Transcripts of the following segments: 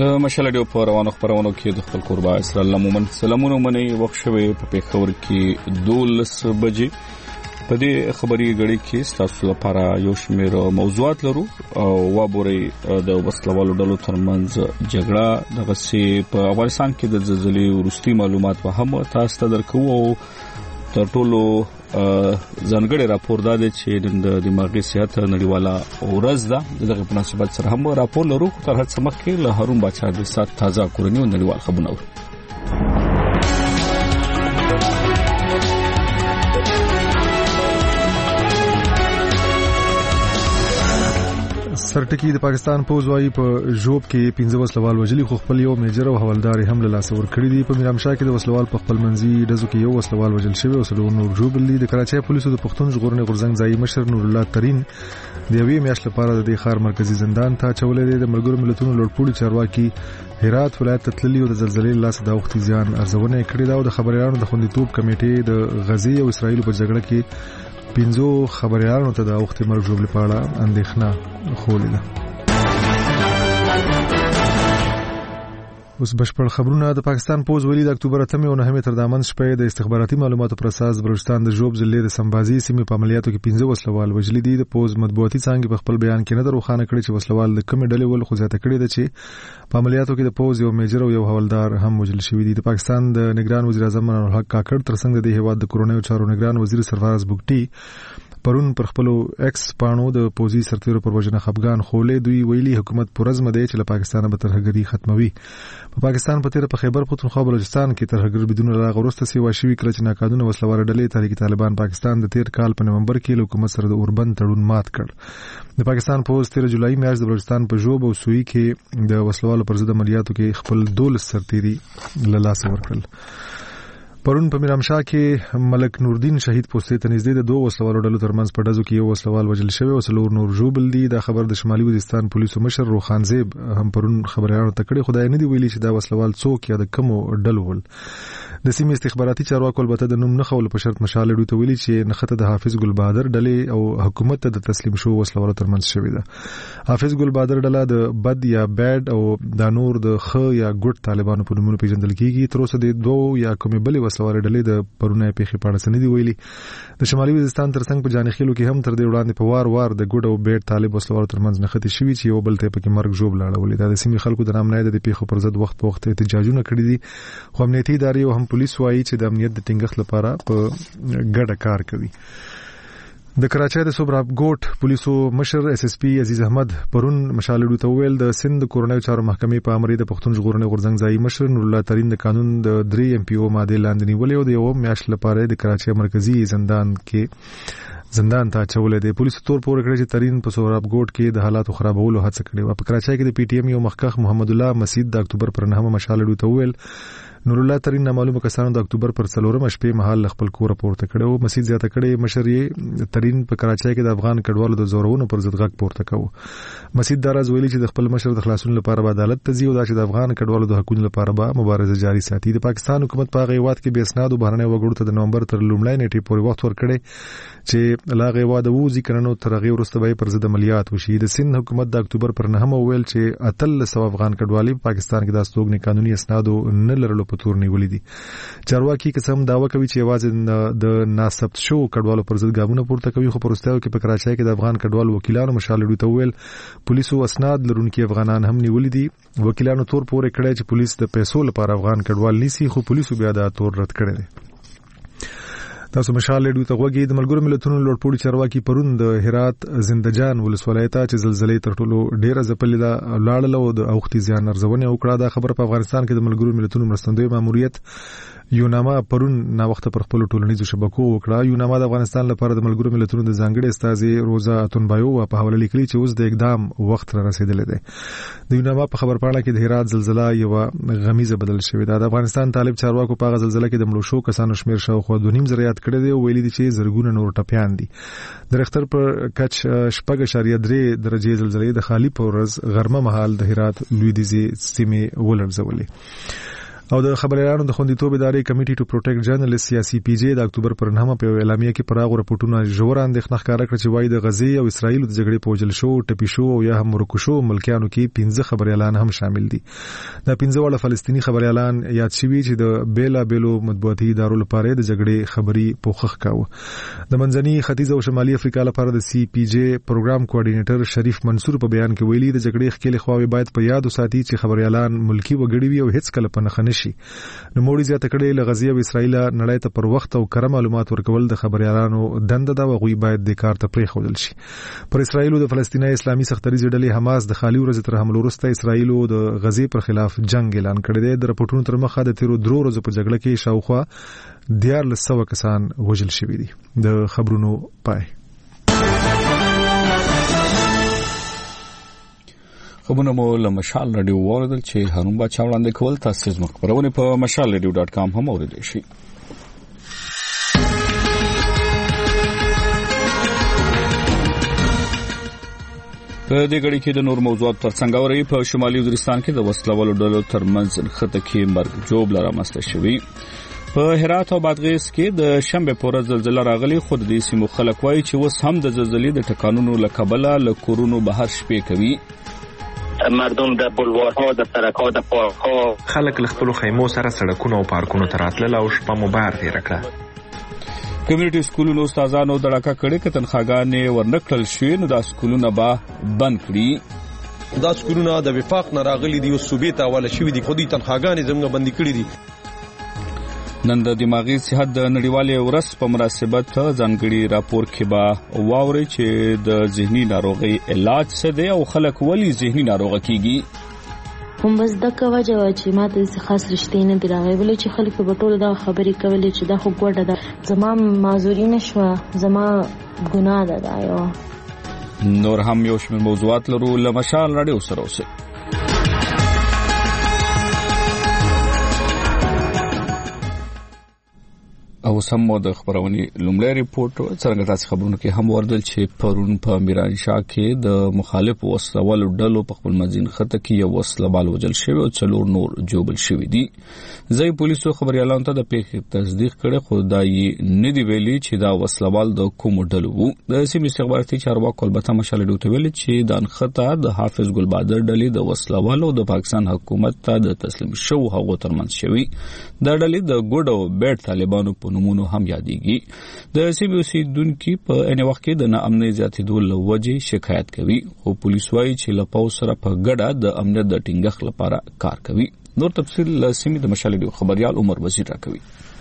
مشال ډیو په روانو خبرونو کې د خپل قربا اسرائیل عموما سلامونه مني وخت شوي په پیښور کې 12 بجې په دې خبري غړي کې تاسو لپاره یو شمېر موضوعات لرو او وابوري د وسلوالو ډلو ترمنځ جګړه دغه سي په افغانستان کې د زلزلې ورستي معلومات به هم تاسو ته درکو او تر ټولو ځانګړي راپور دا دی چې د دماغي صحت نړیواله ورځ ده دغه په مناسبت سره هم راپور لرو تر هڅه مخکې له هارون بچا د سات تازه کورنۍ نړیوال خبرونه سرټکی د پاکستان پوز وايي په جوب کې 15 وسلوال وجلي خو خپل یو میجر او حوالدار هم له لاس ور کړی دی په میرامشاه کې د وسلوال په خپل منځي دزو کې یو وسلوال وجل شوی او سلو نور جوبلی د کراچۍ پولیسو د پښتون ژغورنې غورځنګ ځای مشر نور الله ترين د یوې میاشت لپاره د ښار مرکزی زندان ته چولې د ملګرو ملتونو لوړپوړي چارواکي هرات ولایت تتللی او د زلزلې لاس د وخت زیان ارزونه کړې دا او د خبريالانو د خوندیتوب کمیټې د غزي او اسرائیل په جګړه کې 15 خبريالانو ته د وخت مرګ جوړ لپاره اندېښنه خولې اوس بشپړ خبرونه د پاکستان پوز ویلي د اکتوبر 8 او 9 تر دامن شپې د استخباراتي معلوماتو پر اساس بلوچستان د جوب ضلع د سمبازي سیمې په عملیاتو کې 15 وسلوال وجلي دي د پوز مطبوعاتي څنګه په خپل بیان کې نه دروخانه کړی چې وسلوال د کوم ډلې ول خو ځاته کړی دی چې په عملیاتو کې د پوز یو میجر او یو حوالدار هم وجل شوی دي د پاکستان د نگران وزیر اعظم منان الحق کاکړ ترڅنګ د هیواد د کورونیو چارو نگران وزیر سرفراز بوګټي پرون پر خپل ایکس پانو د پوزي سرتیرو پر وجنه خفغان خولې دوی ویلي حکومت پرزمه دی چې له پاکستان به ترهګری ختموي په پاکستان په تیر په خیبر پختونخوا بلوچستان کې ترهګر بدون لا غورسته سی واشوي کله چې ناقانونه وسلوال ډلې تحریک طالبان پاکستان د تیر کال په نومبر کې حکومت سره د اوربند تړون مات کړ د پاکستان پوز 13 جولای میاشت د بلوچستان په جوب او سوی کې د وسلوالو پر ضد عملیاتو کې خپل 12 سرتیري له لاس ورکړل پرون په میرامشاه کې ملک نوردین شهید پوسټ ته نږدې د دوه وسلوالو ډلو ترمنځ په ډزو کې یو وسلوال وجل شوی او سلور نور جوبل دي دا خبر د شمالي وزیرستان پولیسو مشر روخان زیب هم پرون خبريالانو ته کړي خدای نه دی ویلي چې دا وسلوال څوک یا د کوم ډلو ول د سیمې استخباراتي چارواکو البته د نوم نه خول په شرط مشال ډوته ویلي چې نخته د حافظ ګل بهادر ډلې او حکومت ته د تسلیم شو وسلوالو ترمنځ شوی ده حافظ ګل بهادر ډله د بد یا بیډ او د نور د خ یا ګډ طالبانو په نومونو پیژندل کیږي تر اوسه د دوه یا کومې بلې وسلوال ډلې د پرونه پیخي پاړه سندي ویلي د شمالي وزیرستان ترڅنګ په جانخیلو کې هم تر دې وړاندې په وار د ګډ او بیډ طالب وسلوالو ترمنځ نختی شوی چې یو بل ته پکې مرګ جوړ لاړولې دا د سیمې خلکو د نام نه د پیخو پر ضد وخت په وخت احتجاجونه کړي دي خو امنیتي ادارې او هم پولیس وايي چې د امنیت د ټینګښت لپاره په ګډه کار کوي د کراچۍ د صوبراب ګوټ پولیسو مشر اس اس پی عزیز احمد پرون مشالډو ته ویل د سند کورونیو چارو محکمې په امر د پښتون ژغورنې غورځنګ ځای مشر نور الله ترين د قانون د 3 ام پی او ماده لاندې نیولې او د یو میاشت لپاره د کراچۍ مرکزی زندان ته چولې د پولیسو تور پور کړی چې ترين په صوبراب ګوټ کې د حالاتو خرابولو هڅه کړې و په کراچۍ کې د پی ټی ایم یو مخکخ محمد الله مسعود د اکتوبر پر 9 مشالډو ته ویل نور الله ترين معلومه کسانو د اکتوبر پر 4 شپې مهال خپل کور پورته کړو مسعود زیاته کړي مشر ترين په کراچۍ کې د افغان کډوالو د زورونو پر ضد غږ پورته کوي مسعود دراز ویلي چې د خپل مشر د خلاصون لپاره عدالت ته ځي او چې د افغان کډوالو د حقوقو لپاره به مبارزه جاري ساتي د پاکستان حکومت په غیوات کې به اسناد بهرنۍ وګړو ته د نومبر تر لومړۍ نیټې پورې وخت ورکړي چې لا غیوا د وځي کننو تر غي ورسته به پر ضد عملیات وشي د سند حکومت د اکتوبر پر 9 ویل چې اتل سو افغان کډوالي په پاکستان کې د استوګنې قانوني اسناد نه لرلو په تور نیولې دي چارواکي قسم داوا کوي چې आवाज د ناسبت شو کډوالو پر ضد ګامونه پورته کوي خو پرستاو کې په کراچۍ کې د افغان کډوالو وکیلانو مشالډو ته ویل پولیسو اسناد لرونکي افغانان هم نیولې دي وکیلانو تور پورې کړی چې پولیس د پیسو لپاره افغان کډوال نیسي خو پولیسو بیا دا تور رد کړی دی تاسو مشال ډیو ته وګورئ د ملګرو ملتونو لوړپوړي چارواکي پرون د هرات زندجان ولسوالۍ ته چې زلزلې تر ټولو ډیره ځپلې ده لاړله او د اوختي زیان ارزونه وکړه دا خبر په افغانستان کې د ملګرو ملتونو مرستندوی ماموریت یوناما پرون نا وخت پر خپل ټولنیزو شبکو وکړه یوناما د افغانستان لپاره د ملګرو ملتونو د ځانګړي استاذ روزا اتونبایو په حواله لیکلي چې اوس د اقدام وخت را رسیدلی دی د یوناما په خبر پاڼه کې د هرات زلزلہ یو غمیزه بدل شوې ده د افغانستان طالب چارواکو په زلزلہ کې د مړو شو کسانو شمیر شاوخوا 2.5 زره یاد کړی دی او ویلي دي چې زرګونه نور ټپيان دي د رختر پر کچ 4.3 درجه زلزلې د خالی پورز غرمه مهال د هرات لویدیزي سیمه ولرزولې او د خبريالانو د خوندیتوب ادارې کمیټي ټو پروټیکټ جرنالست یا سی پی جی د اکتوبر پر 9 په اعلامیه کې پراغ راپورټونه ژور اندېښنه ښکاره کړې چې وايي د غزې او اسرایل د جګړې په وجل شو ټپي شو او یا هم ورکو شو ملکیانو کې 15 خبريالان هم شامل دي. دا 15 وړ فلسطینی خبريالان یاد شوي چې د بیلا بیلو مطبوعاتي ادارو لپاره د جګړې خبري پوښښ کاوه. د منځني ختیځ او شمالي افریقا لپاره د سی پی جی پروګرام کوارډینیټر شریف منصور په بیان کې ویلي د جګړې ښکېلې خواوې باید په یاد وساتي چې خبريالان ملکی وګړي وي او هیڅ کله په نښه نشي. نو موږ زیاته کړې له غزې او اسرایل نړۍ ته پر وخت او کره معلومات ورکول د خبريالانو دنده ده او غوي باید د کار ته پرېښودل شي. پر اسرایل د فلسطیني اسلامي سختریزې ډلې حماس د خالي ورځ تر حمله وروسته اسرایل د غزې پر خلاف جنگ اعلان کړی دی. د راپورټونو تر مخه د تیرو 3 ورځو په جګړه کې شاوخوا 1400 کسان وژل شوي دي. د خبرونو پای. خبرونه مو له مشال رادیو واردل چې هارون باچا وړاندې کول. تاسو زموږ خبرونه په mashalradio.com هم اوریدئ شئ. په دې غړي کې د نور موضوعات ترڅنګ اوري. په شمالي وزیرستان کې د وسلوالو ډلو ترمنځ نښته کې مرګ جوړ لرامسته شوی. په هرات او بادغیس کې د شنبه پورې زلزلہ راغلي. خود دې سیمو خلک وایي چې وس هم د زلزلې د ټکانونو لکبله له کورونو بهر شپې کوي. مردم د بلوارها د سرک‌ها د پارک‌ها خلک له خپل خیمو سره سړکونو او پارکونو ته راتلل او شپه مو بار تیر کړه. کمیونټي سکولونو استادانو دړکه کړي چې تنخواګانې ورنکړل شوې نو د سکولونو به بند کړي. دا سکولونه د وفاق نه راغلي دي او صوبې ته حواله شوي دي. خو دوی تنخواګانې زموږ بندي کړي دي. نن د دماغي صحت د نړیوالې ورځ په مناسبت ځانګړي راپور کې به واوري چې د ذهني ناروغي علاج څه دی او خلک ولې ذهني ناروغه کیږي. هم بس دغه وجه و چې ماته خاص رښتې نه دی راغلی ولې چې خلک په ټول دا خبرې کولې چې دا خو ګوډه ده. زما معذوري نشوه، زما ګناه ده دا یو. نور هم یو شمېر موضوعات لرو. له مشال رادیو سره اوسئ. او سم د خبرونې لومړی ریپورت څنګه تاسو خبرونه کې هم وردل چې پرون په میرانشاه کې د مخالف وسلوالو ډلو په خپل مزین خطه کې یو وسلوال وژل شوی او 4 نور جوړل شوی دي. ځای پولیسو خبريالانو ته د پیښې تصدیق کړي خو دا یې نه دی ویلي چې دا وسلوال د کوم ډلو وو. د سیمې استخباراتي چارواکو البته مشال ډوته ویل چې د انخطه د حافظ ګل بادر ډلې د وسلوالو د پاکستان حکومت ته د تسلیم شو هغه ترمنځ شوی. دا ډلې د ګډ او بیټ طالبانو په نومونو هم یادېږي. د سیمې اوسیدونکو په ان وخت کې د ناامنۍ زیاتېدو له وجې شکایت کوي خو پولیس وايي چې له پاو سره په ګډه د امنیت د ټینګښت لپاره کار کوي. نور تفصیل له سیمې د مشال ډیو خبريال عمر وزیر راکوي.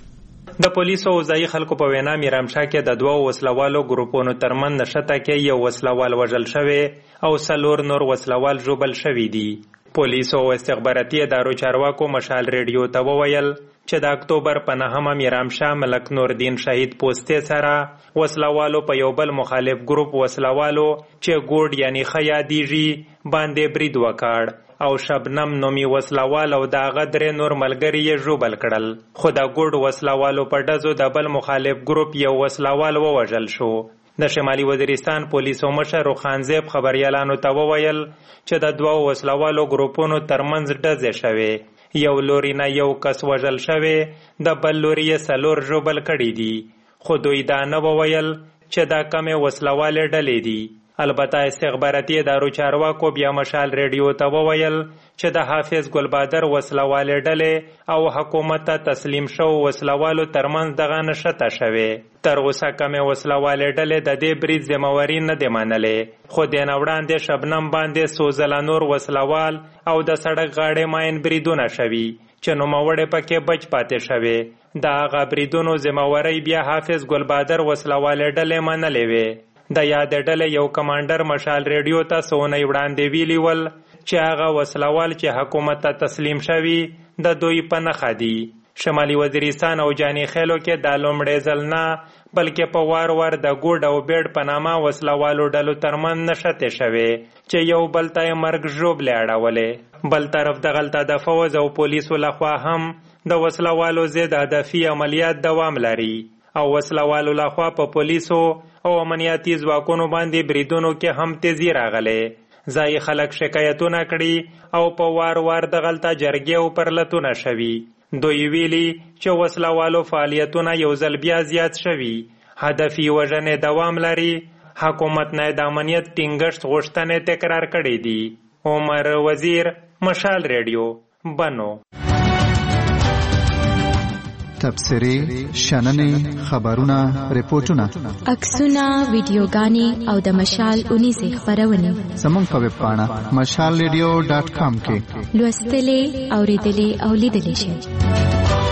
د پولیسو او ځایي خلکو په وینا میرامشاه کې د 2 وسلوالو ګروپونو ترمنځ نښته کې یو وسلوال وژل شوی او 4 نور وسلوال ژوبل شوي دي. پولیسو او استخباراتي ادارو چارواکو مشال ریډیو ته وویل چې د اکتوبر په 9 میرامشاه ملک نوردین شهید پوسټ سره وسلوالو په یو بل مخالف ګروپ وسلوالو چې ګوډ یعنی خیا دیږي باندې برید وکړ او شبنم نومي وسلوال او دا غدر نور ملګری یې ژوبل کړل. خو د ګوډ وسلوالو په ډزو د بل مخالف ګروپ یو وسلوال ووژل شو. د شمالي وزیرستان پولیسو مشر خانزیب خبريالانو ته وویل چې د 2 وسلوالو ګروپونو ترمنځ ډزې شوې. یو لوري نه یو کس وژل شوی، د بل لوري یې 4 ژوبل کړي دي. خو دوی دا نه وویل چې دا کمې وسلوالې ډلې دي. البته استخباراتي ادارو چارواکو بیا مشال ریډیو ته وویل چې د حافظ ګلبادر وسلوالې ډلې او حکومت ته تسلیم شو وسلوالو ترمنځ دغه نښته شوې. تر اوسه کمې وسلوالې ډلې د دې برید ذمہواري نه دی منلې خو د نه وړاندې شبنم باندې سوزله نور وسلوال او د سړک غاړې ماین بریدونه شوي چې نوموړې پکې بچ پاتې شوې. د هغه بریدونو ذمہواري بیا حافظ ګلبادر وسلوالې ډلې منلې وې. د یاد ډلې یو کمانډر مشال ریډیو ته سونی وړاندې ویلي ول چې هغه وسلوال چې حکومت ته تسلیم شوي د دوی په نښه دي. شمالي وزیرستان او جاني خیلو کې د لومړي ځل نه بلکې په وار وار د ګوډ او بیډ په نامه وسلوالو ډلو ترمنځ نښتې شوې چې یو بل ته یې مرګ ژوبلې اړولې. بل طرف دغلته د فوز او پولیسو لخوا هم د وسلوالو ضد هدفي عملیات دوام لري او وسلوالو لخوا په پولیسو او امنیتي ځواکونو باندې بریدونو کې هم تیزی راغله. ځای خلک شکایتونه کړي او په وار وار دغلته جرګې او پرلتونه شوي. دوی ویلي چې وسلوالو فعالیتونه یو ځل بیا زیات شوي، هدفي وژنې دوام لري، حکومت نه د امنیت ټینګښت غوښتنې تکرار کړې دي. عمر وزیر، مشال ریډیو، بنو. تبصرې، شننې، خبرونه، ریپورتونه، عکسونه، ویډیوګانې او د مشال اونیزې خپرونې زموږ په ویب پاڼه mashalradio.com کې لوستلې، اورېدلې او لیدلې شئ.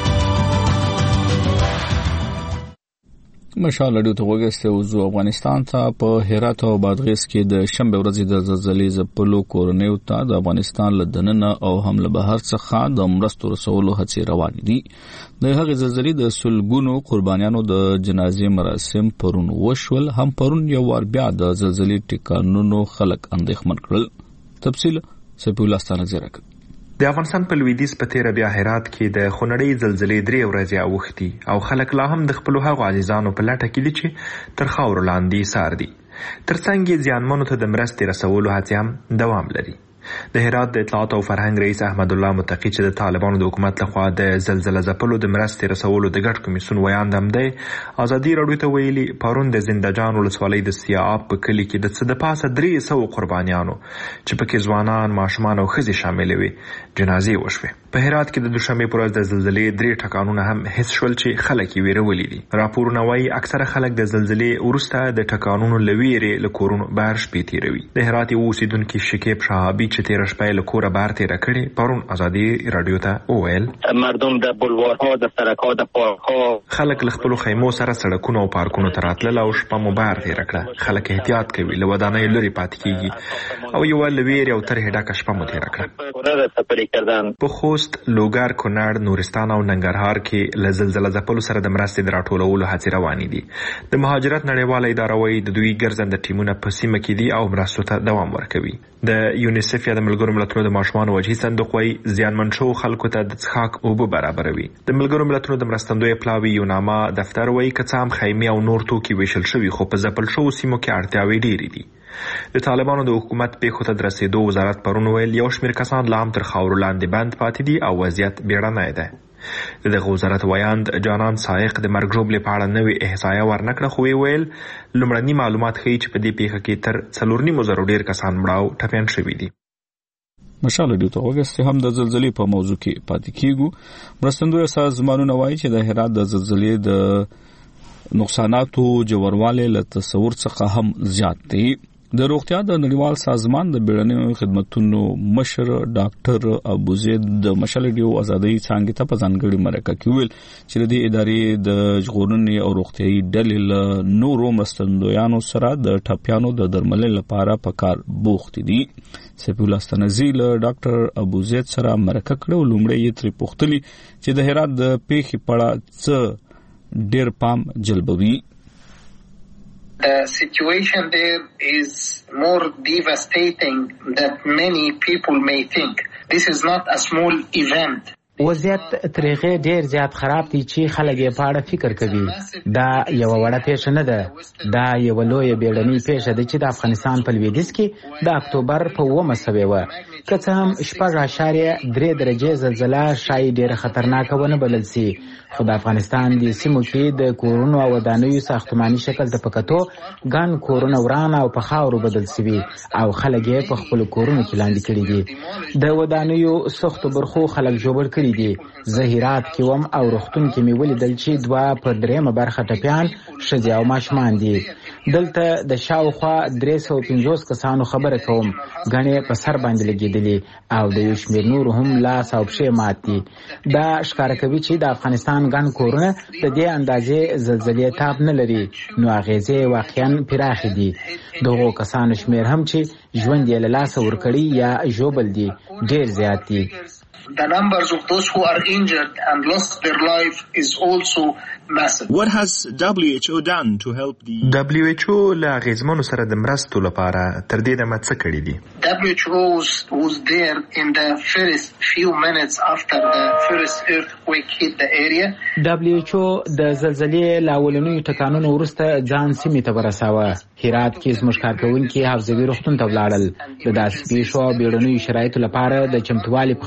مشال ریډیو ته وګورئ. وزو افغانستان ته په هرات او بادغیس کې د شنبه ورځې د زلزلې ځپلو کورنیو ته د افغانستان له دننه او هم له بهر څخه د مرستو رسولو هڅې روانې دي. د هغې زلزلې د سلګونو قربانیانو د جنازې مراسم پرون وشول. هم پرون یو وار بیا د زلزلې ټکانونو خلک اندېښمن کړل. تفصیل سپي الله ستانه زیره کړ. د افغانستان په لویدیځ په تیره بیا هرات کې د خونړۍ زلزلې 3 ورځې اوښتي او خلک لا هم د خپلو هغو عزیزانو په لټه کې دي چې تر خاورو لاندې سار دي. ترڅنګ یې زیانمنو ته د مرستې رسولو هڅې هم دوام لري. د هرات د اطلاعات او فرهنګ رئیس احمد الله متقی چې د طالبانو د حکومت لخوا د زلزلې ځپلو د مرستې رسولو د ګډ کمیسیون ویاند هم دی، ازادي راډیو ته ویلي پرون د زندهجان ولسوالۍ د سیااب په کلي کې د څه د پاسه 300 قربانیانو چې پکې ځوانان، ماشومان او ښځې شامل وي جنازې وشوې. په هرات کې د دوشنبې پر ورځ د زلزلې 3 ټکانونه هم حس شول چې خلک یې ویرولي دي. راپورونه وایي اکثره خلک د زلزلې وروسته د ټکانونو له ویرې له کورونو بهر شپې تیروي. د هرات یو اوسیدونکي شکیب شهابي چې تېره شپه له کوره بهر تېره کړې پرون ازادي راډیو ته وویل مردم د بلوارها، د سړکها، د پارکها، خلک له خپلو خیمو سره سړکونو او پارکونو ته راتلل او شپه مو بهر تېره کړه. خلک احتیاط کوي، له ودانیو لرې پاتې کېږي او یوه له ویرې او ترهې ډکه شپه مو تېره کړه. په خوست، لوګر، کونړ، نورستان او ننګرهار کې له زلزله ځپلو سره د مرستې د راټولولو هڅې روانې دي. د مهاجرت نړیواله اداره وایي د دوی ګرځنده ټیمونه په سیمه کې دي او مرستو ته دوام ورکوي. د یونیسف یا د ملګرو ملتونو د ماشومانو وجهي صندوق وایي زیانمن شوو خلکو ته د څښاک اوبه برابروي. د ملګرو ملتونو د مرستندوی پلاوي یوناما دفتر وایي که څه هم خیمې او نور توکي ویشل شوي خو په ځپل شوو سیمو کې اړتیاوې ډېرې دي. د طالبانو د حکومت پیښو ته د رسېدو وزارت پرون ویل یو شمېر کسان لا هم تر خاورو لاندې بند پاتې دي او وضعیت بیړنی دی. دغه وزارت ویاند جانان سائق د مرګ ژوبلې په اړه نوې احصایه ورنکړه خو ویل لومړني معلومات ښیي چې په دې پیښه کې تر 4.5 ډېر کسان مړه او ټپیان شوي دي. مشال ریډیو ته وګورئ. هم د زلزلې په موضوع کې پاتې کیږو. مرستندوی سازمانونه وایي چې د هرات د زلزلې د نقصاناتو جوړوالی له تصور څخه هم زیات دی. د روغتیا د نړیوال سازمان د بیړنیو خدمتونو مشر ډاکټر ابوزید د مشال ریډیو ازادي څنګه ته په ځانګړي مرکه کې ویل چې د ادارې د ژغورنې او روغتیايي ډلې له نورو مرستندویانو سره د ټپیانو د درملنې لپاره په کار بوخت دي. سپي الله ستانه له ډاکټر ابوزید سره مرکه کړو. لومړی یې ترې پوښتلي چې د هرات د پیښې په اړه څه ډېر پام جلبوي. The situation there is more devastating than many people may think. This is not a small event. وضعیت ترغه ډیر زیات خراب دي چې خلک یې په اړه فکر کوي. دا یو وړه پیښه نه ده، دا یو لوی بیړنۍ پیښه ده چې د افغانستان په لویدیځ کې د اکتوبر په 9 سوي و. که څه هم 4.3 درجه زلزله شاید ډیره خطرناکه ونه بلل سي، خو د افغانستان د سیمو کې د کورونو او ودانیو ساختماني شکل ته پکتو ګڼ کورونه وران او په خاورو بدل سوي او خلک یې په خپل کورونو کې لاندې کړي دي. د ودانیو سختو برخو خلک جوړ کړي دي. زهیرات کې وم او روغتون کې مې ولیدل چې 2 پر 3 برخه ټپیان ښځې او ماشومان دي. دلته د شاوخوا 350 کسانو خبره کوم، غنې په سر باندې لګېدلې او د یو شمېر نور هم لاس او پښې مات دي. دا ښکاره کوي چې د افغانستان ګڼ کورونه د دې اندازې زلزلې تاب نه لري، نو اغیزې واقعا پراخې دي. دغو کسانو شمېر هم چې ژوند یې له لاسه ورکړي یا ژوبل دي ډېر زیات دي. The numbers of those who are injured and lost their life is also massive. What has WHO done to help the WHO له اغیزمنو سره د مرستو لپاره تر دې دمه څه کړي دي؟ WHO was there in the first few minutes after the first earthquake hit the area. WHO د زلزلې له اولنیو ټکانونو وروسته ځان سیمې ته ورساوه. هرات کې زموږ کارکوونکي حافظوي روغتون ته ولاړل. د داسې پیښو او بیړنیو شرایطو لپاره د چمتووالي په خاطر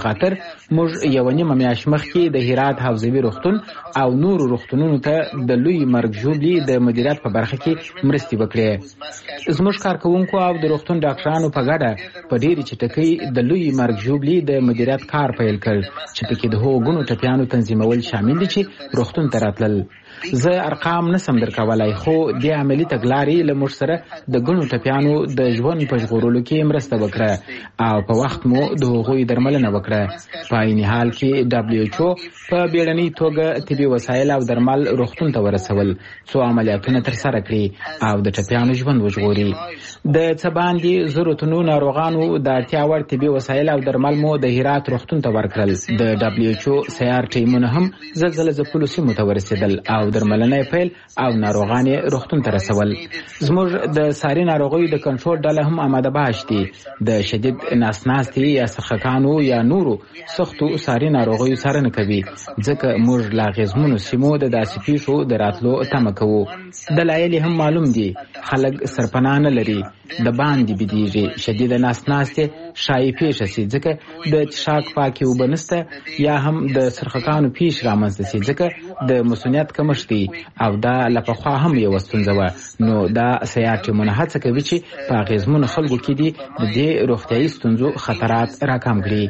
موږ یو نیمه میاشت مخکې د هرات حوزوي روغتون او نورو روغتونونو ته د لوی مرګ ژوبلي د مدیریت په برخه کې مرستې وکړې. زموږ کارکوونکو او د روغتون ډاکټرانو په ګډه په ډېرې چټکۍ د لوی مرګ ژوبلي د مدیریت کار پیل کړ چې پکې د هغو ګڼو ټپیانو تنظیمول شامل دي چې روغتون ته راتلل. زه ارقام نسم درکولای، خو د عملي تګلارې له موږ سره د ګڼو ټپیانو د ژوند په ژغورلو کې مرسته وکړه او په وخت مو د هغوی درملنه وکړه. په عین حال کې WHO په بیړنۍ توګه طبي وسایل او درمل روغتون ته ورسول څو عملیاتونه ترسره کړي او د ټپیانو ژوند وژغوري. د څه باندې ضرورتونو ناروغانو د اړتیا وړ طبي وسایل او درمل مو د هرات روغتون ته ورکړل. د WHO سیار ټیمونه هم زلزله ځپلو سیمو ته ورسېدل او درملنه پیل او ناروغان روغتون ته رسول. زموږ د ساري ناروغیو د کنټرول ډله هم آماده باش دي. د شدید ناسناستي یا سرخکانو یا نورو سختو ساري ناروغیو څارنه کوي، ځکه موږ لا غزمونو سیمو د داسې پیښو د راتلو تمه کوو. دلایل هم معلوم دي، خلک سرپناه نه لري، د باندې بيدیږي، شدید ناسناستي شایع پیښه سي ځکه د څښاک پاکي اوبه نشته، یا هم د سرخکانو پیښ رامنځته سي ځکه د مسؤلیت کمښت دی او دا لپخوا هم یو ستونزه وه. نو دا سیار ټیمونه هڅه کوي چې په اغیزمنو خلکو کې دي د دې روغتیایي ستونزو خطرات راکم کړي.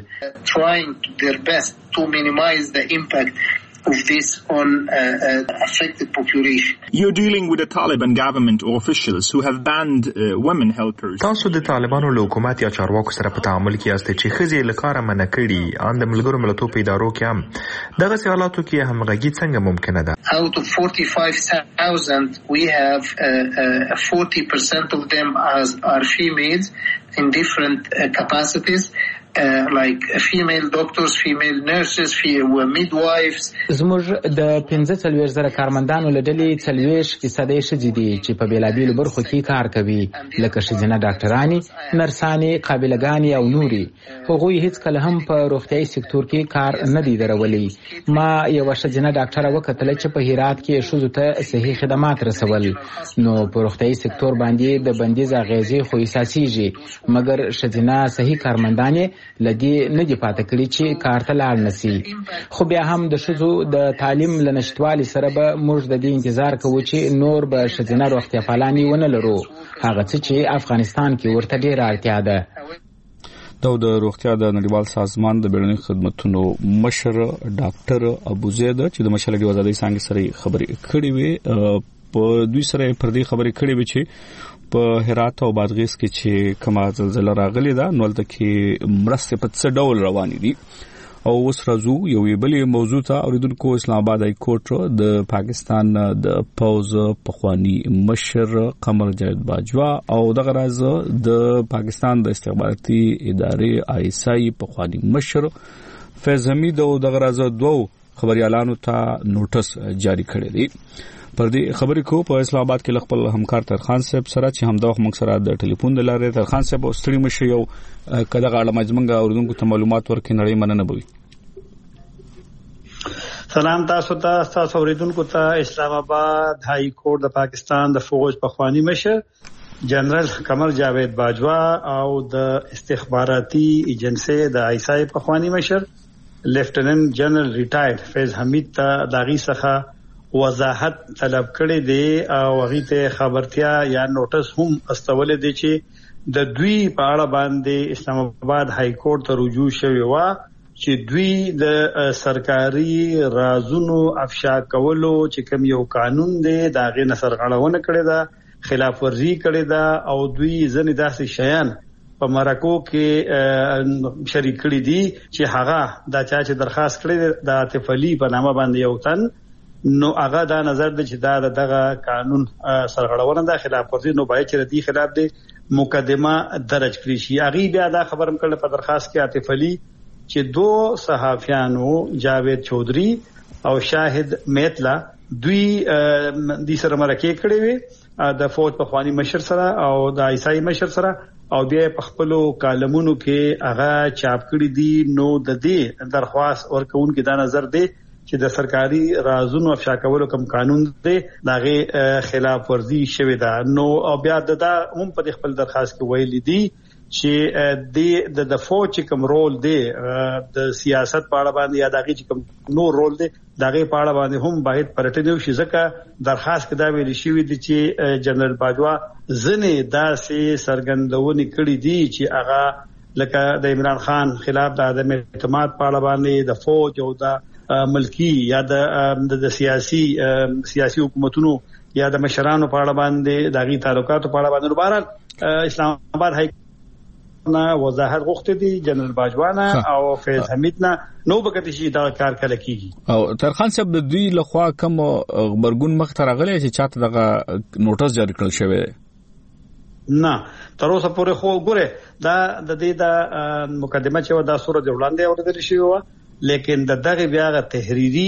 Of this on affected population. You're dealing with the Taliban government or officials who have banned women helpers. تاسو د طالبانو له حکومت یا چارواکو سره په تعامل کې یاست چې ښځې له کاره منع کړي. ان د ملګرو ملتونو په ادارو کې هم دغسې حالاتو کې همغږي څنګه ممکنه ده؟ Out of 45,000 we have 40% of them are females in different capacities. Like female doctors, female nurses, female midwives. زموږ د 45,000 کارمندانو له ډلې 40% ښځې دي چې په بېلابېلو برخو کې کار کوي، لکه ښځینه ډاکټرانې، نرسانې، قابله‌ګانې او نورې. هغوی هیڅکله هم په روغتیایي سکتور کې کار نه دی درولی. ما یوه ښځینه ډاکټره وکتله چې په هرات کې ښځو ته صحي خدمات رسول. نو په روغتیایي سکتور باندې د بندیز اغیزې خو احساسیږي، مګر ښځینه صحي کارمندانې لدی نه دی پاتې کړي چې کار ته لاړ نسی. خو بیا هم د ښځو د تعلیم له نشتوالي سره به موږ د دې انتظار کوو چې نور به ښځینه روغتیا پالانې ونه لرو، هغه څه چې افغانستان کې ورته ډېره اړتیا ده. د روغتیا د نړیوال سازمان د بیړني خدمتونو مشر ډاکټر ابوزید چې د مشال د آزادۍ څنګه سره خبرې کړې وي، په دوی سره پر دې خبرې کړې وي چې په هرات او بادغیس کې چې کومه زلزلہ راغلې ده نو لته کې مرسته په څه ډول روانې دي. او اوس راځو یو بلې موضوع ته. اوریدونکو، اسلام آباد های کورټ د پاکستان د پوز پخوانی مشر قمر جاوید باجوا او دغه راز د پاکستان د استخباراتي ادارې ISI پخوانی مشر فیض حمید او دغه راز دوه خبريالانو ته نوټس جاری کړی دی. پر دې خبرې کو په اسلام آباد کې خپل همکار ترخان صاحب سره چې همدغه موږ سره د ټلیفون د لارې. ترخان صاحب ستړي مشه یو کله غاړه مجمنګ اوردونکو ته معلومات ورکړي نړۍ مننه بوي. سلام تاسو اوریدونکو ته. اسلام آباد های کورټ د پاکستان د فوج پخوانی مشر جنرال قمر جاوید باجوا او د استخباراتي ایجنسی د ISI پخوانی مشر لیفټیننټ جنرال ریټایرډ فیض حمید ته داغي څخه وضاحت طلب کړی دی او هغه ته خبرتیا یا نوټس هم استول دي چې د دوی په اړه باندې اسلام آباد های کورټ ته رجوع شوی و چې دوی د سرکاري رازونو افشا کولو چې کوم یو قانون دی دا غي نصر غړونه کړی دا خلاف ورزي کړی دا او دوی ځنې داسې شیان په مرکو کې شریک کړی دي چې هغه دا چې درخواست کړی د عاطف علي په نامه باندې یو تن نو هغه دا نظر دی چې دا دغه قانون سرغړونه د خلاف ورزي نو باید چې د خلاف دی مقدمه درج کړي شي. هغه بیا دا خبرم کړل په درخواست کې عاطف علي چې دو صحافیانو جاوید چودھری او شاهد میتلا دوی د سره مرکه کړې وي د فوج په خواني مشر سره او د ISI مشر سره او بیا په خپل کالمونو کې هغه چاپ کړی دي. نو د دې درخواست ورکون کې دا نظر دی چې د سرکاري رازونو افشا کولو کوم قانون دی داغه خلاف ورزي شوی دا. نو او بیا دا هم په خپل درخواست کې ویل دي چې د فوج کوم رول دی د سیاست په اړه باندې یا دغه کوم نو رول دی دغه په اړه باندې هم باید پرټنیو شي ځکه درخواست کدا ویل شوی دی چې جنرال باجوا ځنې داسې سرګندونې کړې دي چې هغه لکه د عمران خان خلاف د عدم اعتماد په اړه باندې د فوج او د ملکی یا د سیاسي حکومتونو یا د مشرانو په اړه باندې دغه تعلقاتو په اړه باندې بهر اسلام آباد هاي نه وضاحت غوښته دي جنرال باجوانا او فیض حمید نه نو بکتی شي دا کار کله کیږي او ترخان صاحب د دوی لخوا کوم خبرګون مخ ته راغلی چې چاته دغه نوټس جاری کړل شوی نه تر اوسه پورې خو ګوره دا د دې د مقدمه چې دا صورت وړاندې اوریدل شوی و لیکن دغه بیا تحریری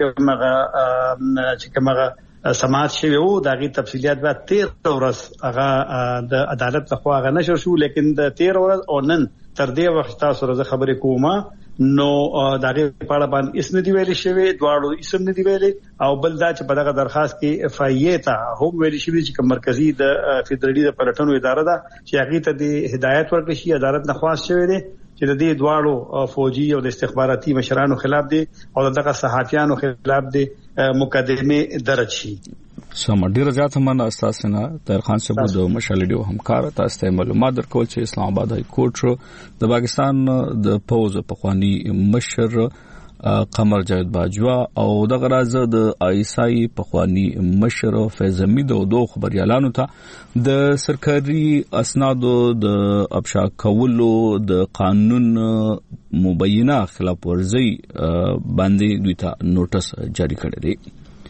چې کومه سماعت شوی وو دغه تفصيلات به 13 ورځ هغه د عدالت لخوا هغه نشر شو لیکن د 13 ورځ او نن تر دې وخت تاسو سره خبرې کومه نو دغه په اړه باندې اسم دی ویل شوی دواړو اسم دی ویل او بل دا چې په دغه درخواست کې اف ای ای ته هم ویل شوی چې مرکزی د فدرالي د پلټنو اداره ده چې هغه ته د هدایت ورکړي شي عدالت نه خواست شوی دی چې د دې دواړو فوجي او د استخباراتي مشرانو خلاف دي او دغه صحافیانو خلاف دي مقدمه درج شي. سم ډیر زیات مننه تاسو نه تر خان صاحب د مشال ډیو همکار تاسو ته معلومات درکول چې اسلام آباد های کورټ د پاکستان د پوز پخوانی مشر قمر جاوید باجوا او د غراز د آیسای پخوانی مشر فیض حمید او دوه خبريالانو ته د سرکاري اسنادو د افشا کولو د قانون مبینه خلاف ورزي باندې دوی ته نوټس جاری کړی دی.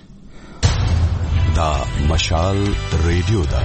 دا مشال ریډیو دا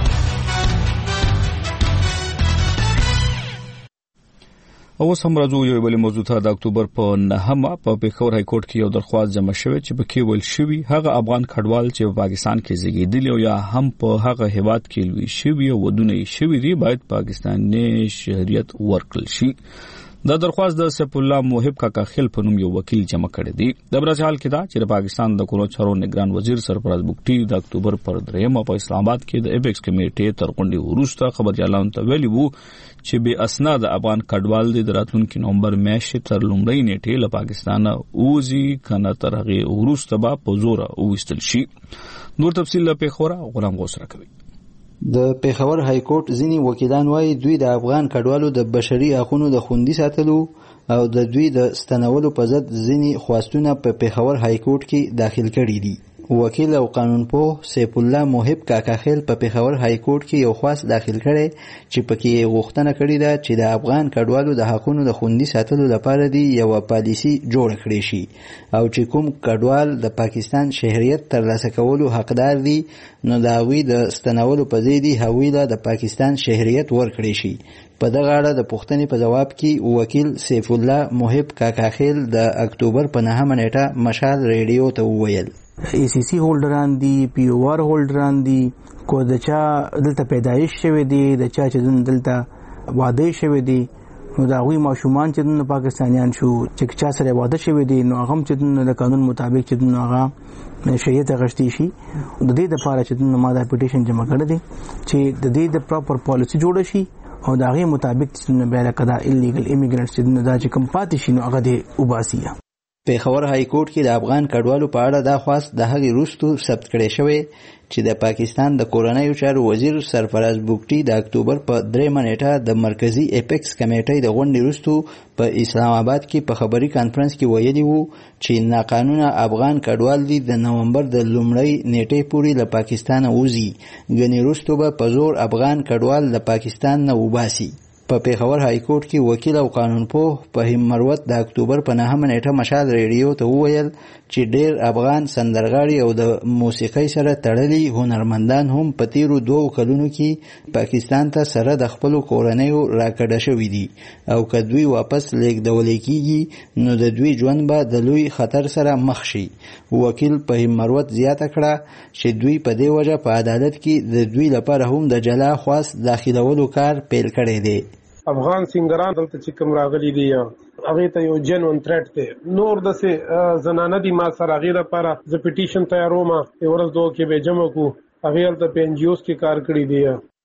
او سم راځو یو بل موضوع ته د اکتوبر په 9 په پیښور های کورټ کې یو درخواست جمع شوه چې پکې ویل شوی هغه افغان کډوال چې په پاکستان کې زیږیدل او یا هم په هغه هیواد کې لوي شوی او ودونه شوی دی باید پاکستاني شهريت ورکړل شي. دا درخواست د سیف الله محب کاکا خیل په نوم یو وکیل جمع کړی دی. د برازیل کې دا چې د پاکستان د کورونو چارو نگران وزیر سرفراز بوکټي د اکتوبر پر 3 په اسلام آباد کې د ایپکس کمیټې تر غونډې وروسته خبريالانو ته ویلي وو چې به اسناد افغان کډوال د راتلونکي نومبر میاشتې تر لومړۍ نیټې له پاکستانه اوزي کنه تر هغه وروسته به په زور اوستل شي. نور تفصیل له پیښور غلام غوسره کوي. د پیښور های کورټ ځینی وکیلان وايي دوی د افغان کډوالو د بشري حقوقو د خوندي ساتلو او د دوی د ستنولو په ضد ځینی خواستونه په پیښور های کورټ کې داخل کړي دي. وکیل او قانونپوه سیف الله محب کاکا خیل په پیښور های کورټ کې یو خواست داخل کړي چې پکې غوښتنه کړې ده چې د افغان کډوالو د حقوقو د خوندي ساتلو لپاره دی یو پالیسی جوړ کړي شي او چې کوم کډوال د پاکستان شهريت ترلاسه کولو حقدار دي نو دا وی د ستنولو په ځای دی هویله د پاکستان شهريت ورکړي شي. په دغه اړه د پوښتنې په جواب کې وکیل سیف الله محب کاکا خیل د اکتوبر په 9 نیټه مشال ریډیو ته وویل ای سی هولډران دي پی او آر هولډران دي کو د چا دلته پیدایش شوی دي د چا چې دلته واده شوی دي نو دا غوي ماشومان چې د پاکستانیان شو چې چا سره واده شوی دي نو هغه چې د قانون مطابق چې هغه شهیت غشتي شي د دې لپاره چې ما دا پټیشن جمع کړی دي چې د دې د پراپر پالیسی جوړ شي او دا غي مطابق چې به لکه دا ایلیګل ایمیګرانټس چې دا چې کم پاتې شي نو هغه د وباسي. پیښور های کورټ کې د افغان کډوالو په اړه دا خواست د هغې وروسته ثبت کړی شوی چې د پاکستان د کورنیو چارو وزیر سرفراز بوکټي د اکتوبر په 3 نیټه د مرکزی ایپکس کمیټې د غونډې وروسته په اسلام آباد کې په خبري کانفرنس کې ویلي وو چې ناقانونه افغان کډوال دي د نومبر د لومړۍ نیټې پورې له پاکستان وځي غني وروسته به په زور افغان کډوال له پاکستان نه وباسي. په پیښور های کورټ کې وکیل او قانونپوه فهیم مروت د اکتوبر په 9 نیټه مشال ریډیو ته وویل چې ډېر افغان سندرغاړي او د موسیقۍ سره تړلي هنرمندان هم په تیرو 2 کلونو کې پاکستان ته سره د خپل کورنیو راکړه شوې دي او که دوی واپس لیږدول کېږي نو د دوی ژوند به د لوی خطر سره مخ شي. وکیل فهیم مروت زیاته کړه چې دوی په دې وجه په عدالت کې د دوی لپاره هم د جلا خواست داخلولو کار پیل کړی دی. افغان سنگران دلته چې کوم راغلي دي هغه ته یو جنون تھریټ دی نور د سه زنانه دي ما سره هغه لپاره ز پټیشن تیاروم ورځ دوه کې به جمع کو هغه ته پنجیوس کې کار کړی دی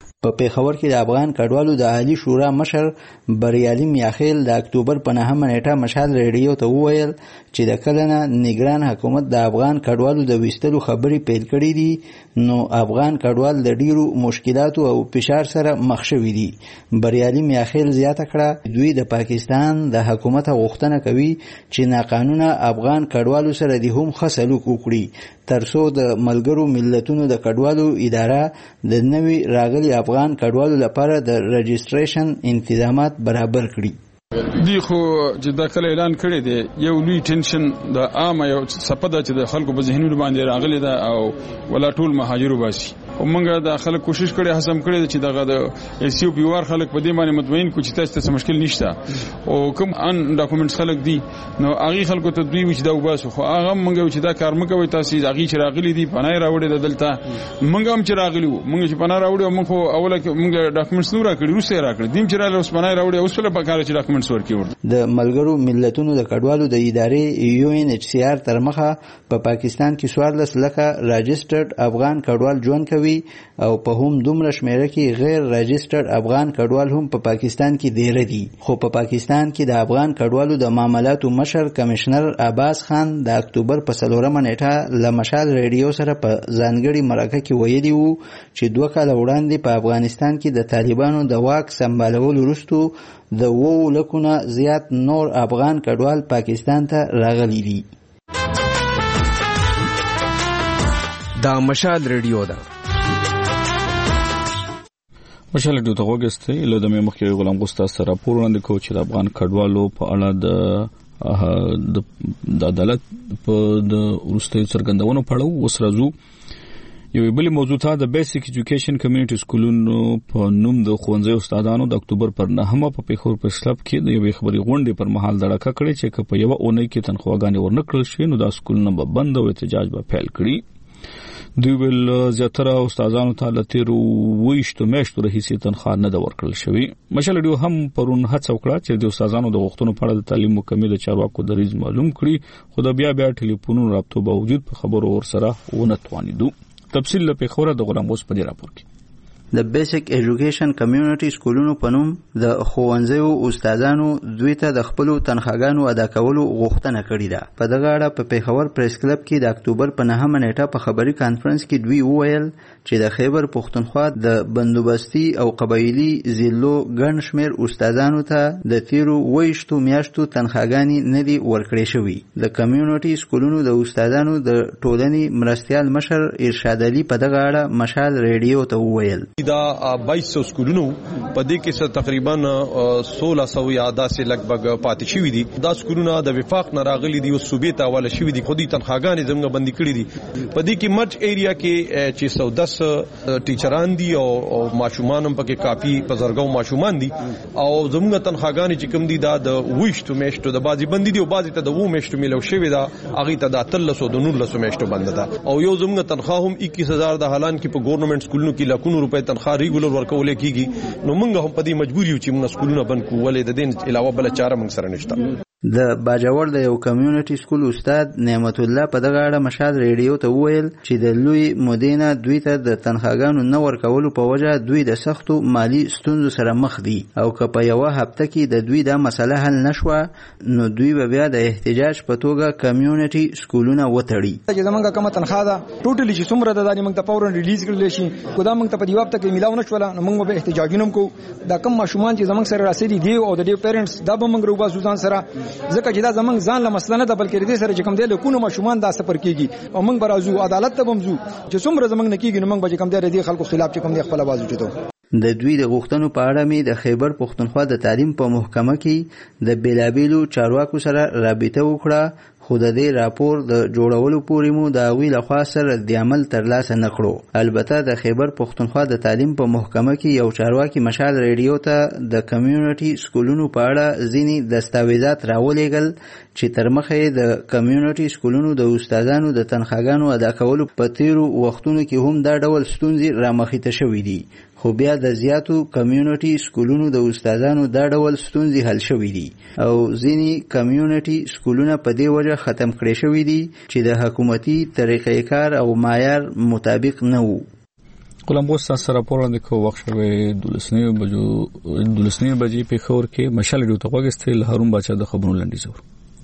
په پیښور کې د افغان کډوالو د عالی شورا مشر بریالي میاخیل د اکتوبر په 9مه نیټه مشال ریډیو ته وویل چې د کله نه نگران حکومت د افغان کډوالو د وستلو خبرې پیل کړې دي نو افغان کډوال د ډیرو مشکلاتو او فشار سره مخ شوي دي. بریالي میاخیل زیاته کړه دوی د پاکستان د حکومت غوښتنه کوي چې ناقانونه افغان کډوالو سره د هم ښه سلوک وکړي ترڅو د ملګرو ملتونو د کډوالو اداره د نوي راغلي افغان کډوالو لپاره د رجسټریشن انتظامات برابر کړي. دی خو چې دا کله اعلان کړی دی یو لوی ټینشن د عامه یو سپده چې د خلکو په ذهنونو باندې راغلی ده او ولا ټول مهاجرو باسي او موږ د خلک کوشش کړي هڅه کړي چې دغه د ایس یو پی وار خلک په دې باندې مطمئن کو چې تاسو ته مشکل نشته او کوم ان ډاکومنټس خلک دي نو هغه خلکو ته دوی چې دا وباسو خو هغه موږ چې دا کار مکوي تاسو هغه چې راغلي دي پناه راوړي د دلته موږ هم چې راغلي موږ چې پناه راوړي موږ خو اوله موږ ډاکومنټس نور راکړي روسي راکړي دیم چې راغلي اوس پناه راوړي اوس په کار چې ډاکومنټس د ملګرو ملتونو د کډوالو د ادارې یو ان ایچ سی آر تر مخه په پاکستان کې 14 لکه راجسترډ افغان کډوال ژوند کوي او په هم دومره شمیره کې غیر راجسترډ افغان کډوال هم په پاکستان کې ډیر دي. خو په پاکستان کې د افغان کډوالو د معاملاتو مشر کمشنر عباس خان د اکتوبر په 4مه نیټه له مشال ریډیو سره په ځانګړي مرکه کې ویلي وو چې 2 کال وړاندې په افغانستان کې د طالبانو د واک سمبالولو وروسته د 2 لکونه زیات نور افغان کډوال پاکستان ته راغلي دي. دا مشال ریډیو ده. مشال ریډیو ته وګورئ له د مخکې غلام غوستا سره راپور وړاندې کوي چې د افغان کډوالو په اړه د عدالت په د ورستي څرګندونو په اړه اوس راځو. یو بل موضوع ته د بیسیک ایجوکیشن کمیونټي سکولونو په نوم د ښوونځي استادانو د اکتوبر پر 9مه په پیښور پریس کلب کې د یوې خبري غونډې پر مهال دړکه کړې چې په یو اونۍ کې تنخواګانې ورنکړل شي نو د سکولونو به بند او احتجاج به پیل کړي. دوی ول زیاتره استادانو ته له 23 میاشتو راهیسې تنخوا نه ده ورکړل شوې. مشال ډیو هم پرون هڅه وکړه چې د استادانو د غوښتنو په اړه د تعلیم محکمې د چارواکو دریځ معلوم کړي خو د بیا ټلیفونونو رابطه باوجود په خبرو ورسره ونه توانیدو. تفصیل له پیښور د غلام غوس په دې راپور کې د بیسیک ایجوکیشن کمیونټي سکولونو په نوم د ښوونځیو استادانو دوی ته د خپل تنخواګانو ادا کولو غوښتنه کړې ده. په دغه اړه په پیښور پریس کلب کې د اکتوبر په 9مه نیټه په خبري کانفرنس کې دوی وویل چې د خیبر پښتونخوا د بندوبستي او قبایلی ضلعو ګڼ شمېر استادانو ته د 23 میاشتو تنخواګانې نه دي ورکړې شوې. د کمیونټي سکولونو د استادانو د ټولنې مرستیال مشر ارشاد علي په دغه اړه مشال ریډیو ته وویل دا 2200 سکولونو په دې کې تقریبا 1600 یا داسې لګبګ پاتې شوی دي. دا سکولونه د وفاق نه راغلي دي او صوبې ته حواله شوی دي. خودي تنخواګانې زموږ بندي کړې دي. په دې کې مرچ ایریا کې چې 110 ټیچران دي او ماشومان هم پکې کافي بزرګو ماشومان دي او زموږ تنخواګانې چې کوم دي دا د 20 میاشتو د بازي بندي دي او بازي ته د 2 میاشتو ملو شوی دا هغه ته د 1300 د 1900 میاشتو بند ده او یو زموږ تنخواه هم 21000 د حالان کې په ګورنمنت سکولونو کې لکونو روپے تنخواه ریګولر ورکول کیږي نو موږ هم په دې مجبور یو چې موږ سکولونه بند کوو ولې د دې علاوه بل چاره موږ سره نشته. د باجوړ د یو کمیونټي سکول استاد نعمت الله په دغه اړه مشال ریډیو ته وویل چې د لوی مدینه دوی ته د تنخواګانو نه ورکولو په وجه دوی د سختو مالی ستونزو سره مخ دي او که په یو هفته کې د دوی دا مسله حل نشوه نو دوی به بیا د احتجاج په توګه کمیونټي سکولونه وتړي. چې زمونږه کومه تنخواه ده ټوټلی چې څومره ده دا موږ ته فورا ریلیز کړل شي کو دا موږ ته په دی وخت کې ملاو نشوله نو موږ به احتجاجونه کوو. دا کم ماشومان چې زمونږ سره راسي دي او د دې پیرنټس دا به موږ روبا سوزان سره ځکه چې دا زمونږ ځان له مسله نه ده بلکې دې سره چې کوم دی له کوم ماشومان دا سفر کیږي او موږ برازو عدالت ته بمزو چې څومره زمونږ نه کیږي نو موږ به کوم دی دې خلکو خلاف چې کوم دی خپل आवाज وټو. د دوی د غوښتنو په اړه می د خیبر پښتونخوا د تعلیم په محکمه کې د بیلابیلو چارواکو سره رابطه وکړه خو د دې راپور د جوړولو پورې مو د هغوی لخوا سره د عمل ترلاسه نه کړو. البته د خیبر پښتونخوا د تعلیم په محکمه کې یو چارواکي مشال ریډیو ته د کمیونټي سکولونو په اړه ځینې دستاویزات راولېږل چې تر مخه د کمیونټي سکولونو د استادانو د تنخواګانو ادا کولو په تیرو وختونو کې هم دا ډول ستونزې رامخې ته شوې دي خو بیا د زیاتو کمیونټي سکولونو د استادانو دا ډول ستونزې حل شوې دي او ځینې کمیونټي سکولونه په دې وجه ختم کړي شوې دي چې د حکومتي طریقې کار او معیار مطابق نه وو. کولمبوس سره پوراند کو وخت شوه 12 بجې په خور کې مشال ډیو ته وګستل هارون بچا د خبرونو لنډی زور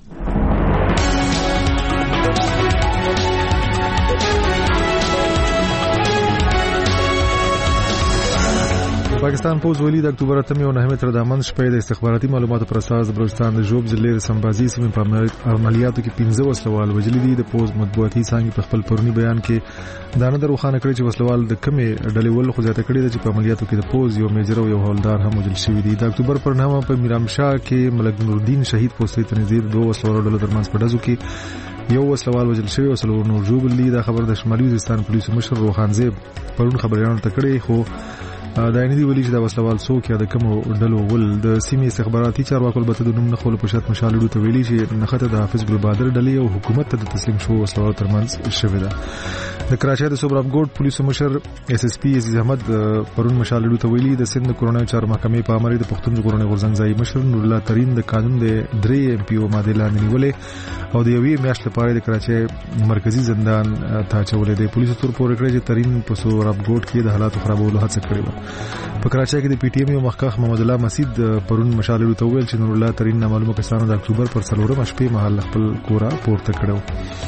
پاکستان پوز ولی د اکتوبر 8 تر دامن شپې د استخباراتي معلوماتو پر اساس د بلوچستان د جوب ضلع د سمبازي سیمې په عملیاتو کې 15 وسلوال وجلي دي. د پوز مطبوعاتي څنګه په خپل پرونی بیان کې دا نه دروخانه کړی چې وسلوال د کمې ډلې ول خو زیاته کړی چې په عملیاتو کې د پوز یو میجر او یو هولدار هم وجل شوی دي. د اکتوبر پر 9 په میرامشاه کې ملک نوردین شهید پوسټي تنظیر دوه وسلوال ډلو ترمنځ په ډزو کې یو وسلوال وجل شوی او سلور نور جوبل دي. دا خبر د شمالي وزیرستان پولیسو مشر روحان زیب پرون خبريالانو ته کړی خو دا نه دی ویلي چې دا وسلوال څوک یا د کوم ډلو ول د سیمې استخباراتي چارواکو البته د نوم نه خول په شرط مشالډو ته ویلي چې نخته د حافظ ګل بادر ډلې او حکومت ته د تسلیم شو وسلوال ترمنځ شوې ده. د کراچۍ د صوبراب ګوټ پولیسو مشر اس اس پی عزیز احمد پرون مشالډو ته ویلي د سند کورونای چار محکمې په امر د پښتون ژغورنې غورځنګ ځای مشر نور الله ترين د قانون د 3 ام پی او ماده لاندې نیولې او د یوې میاشتې لپاره د کراچۍ مرکزی زندان ته چولې د پولیسو تور پورې کړی چې ترين په صوبراب ګوټ کې د حالاتو خرابولو هڅه کړې و. په کراچۍ کې د پی ټی ایم یو مخکخ محمد الله مسعود پرون مشالډو ته ویل چې نور الله ترين معلومه کسانو د اکتوبر پر 4 شپې مهال خپل کورا پورته کړو.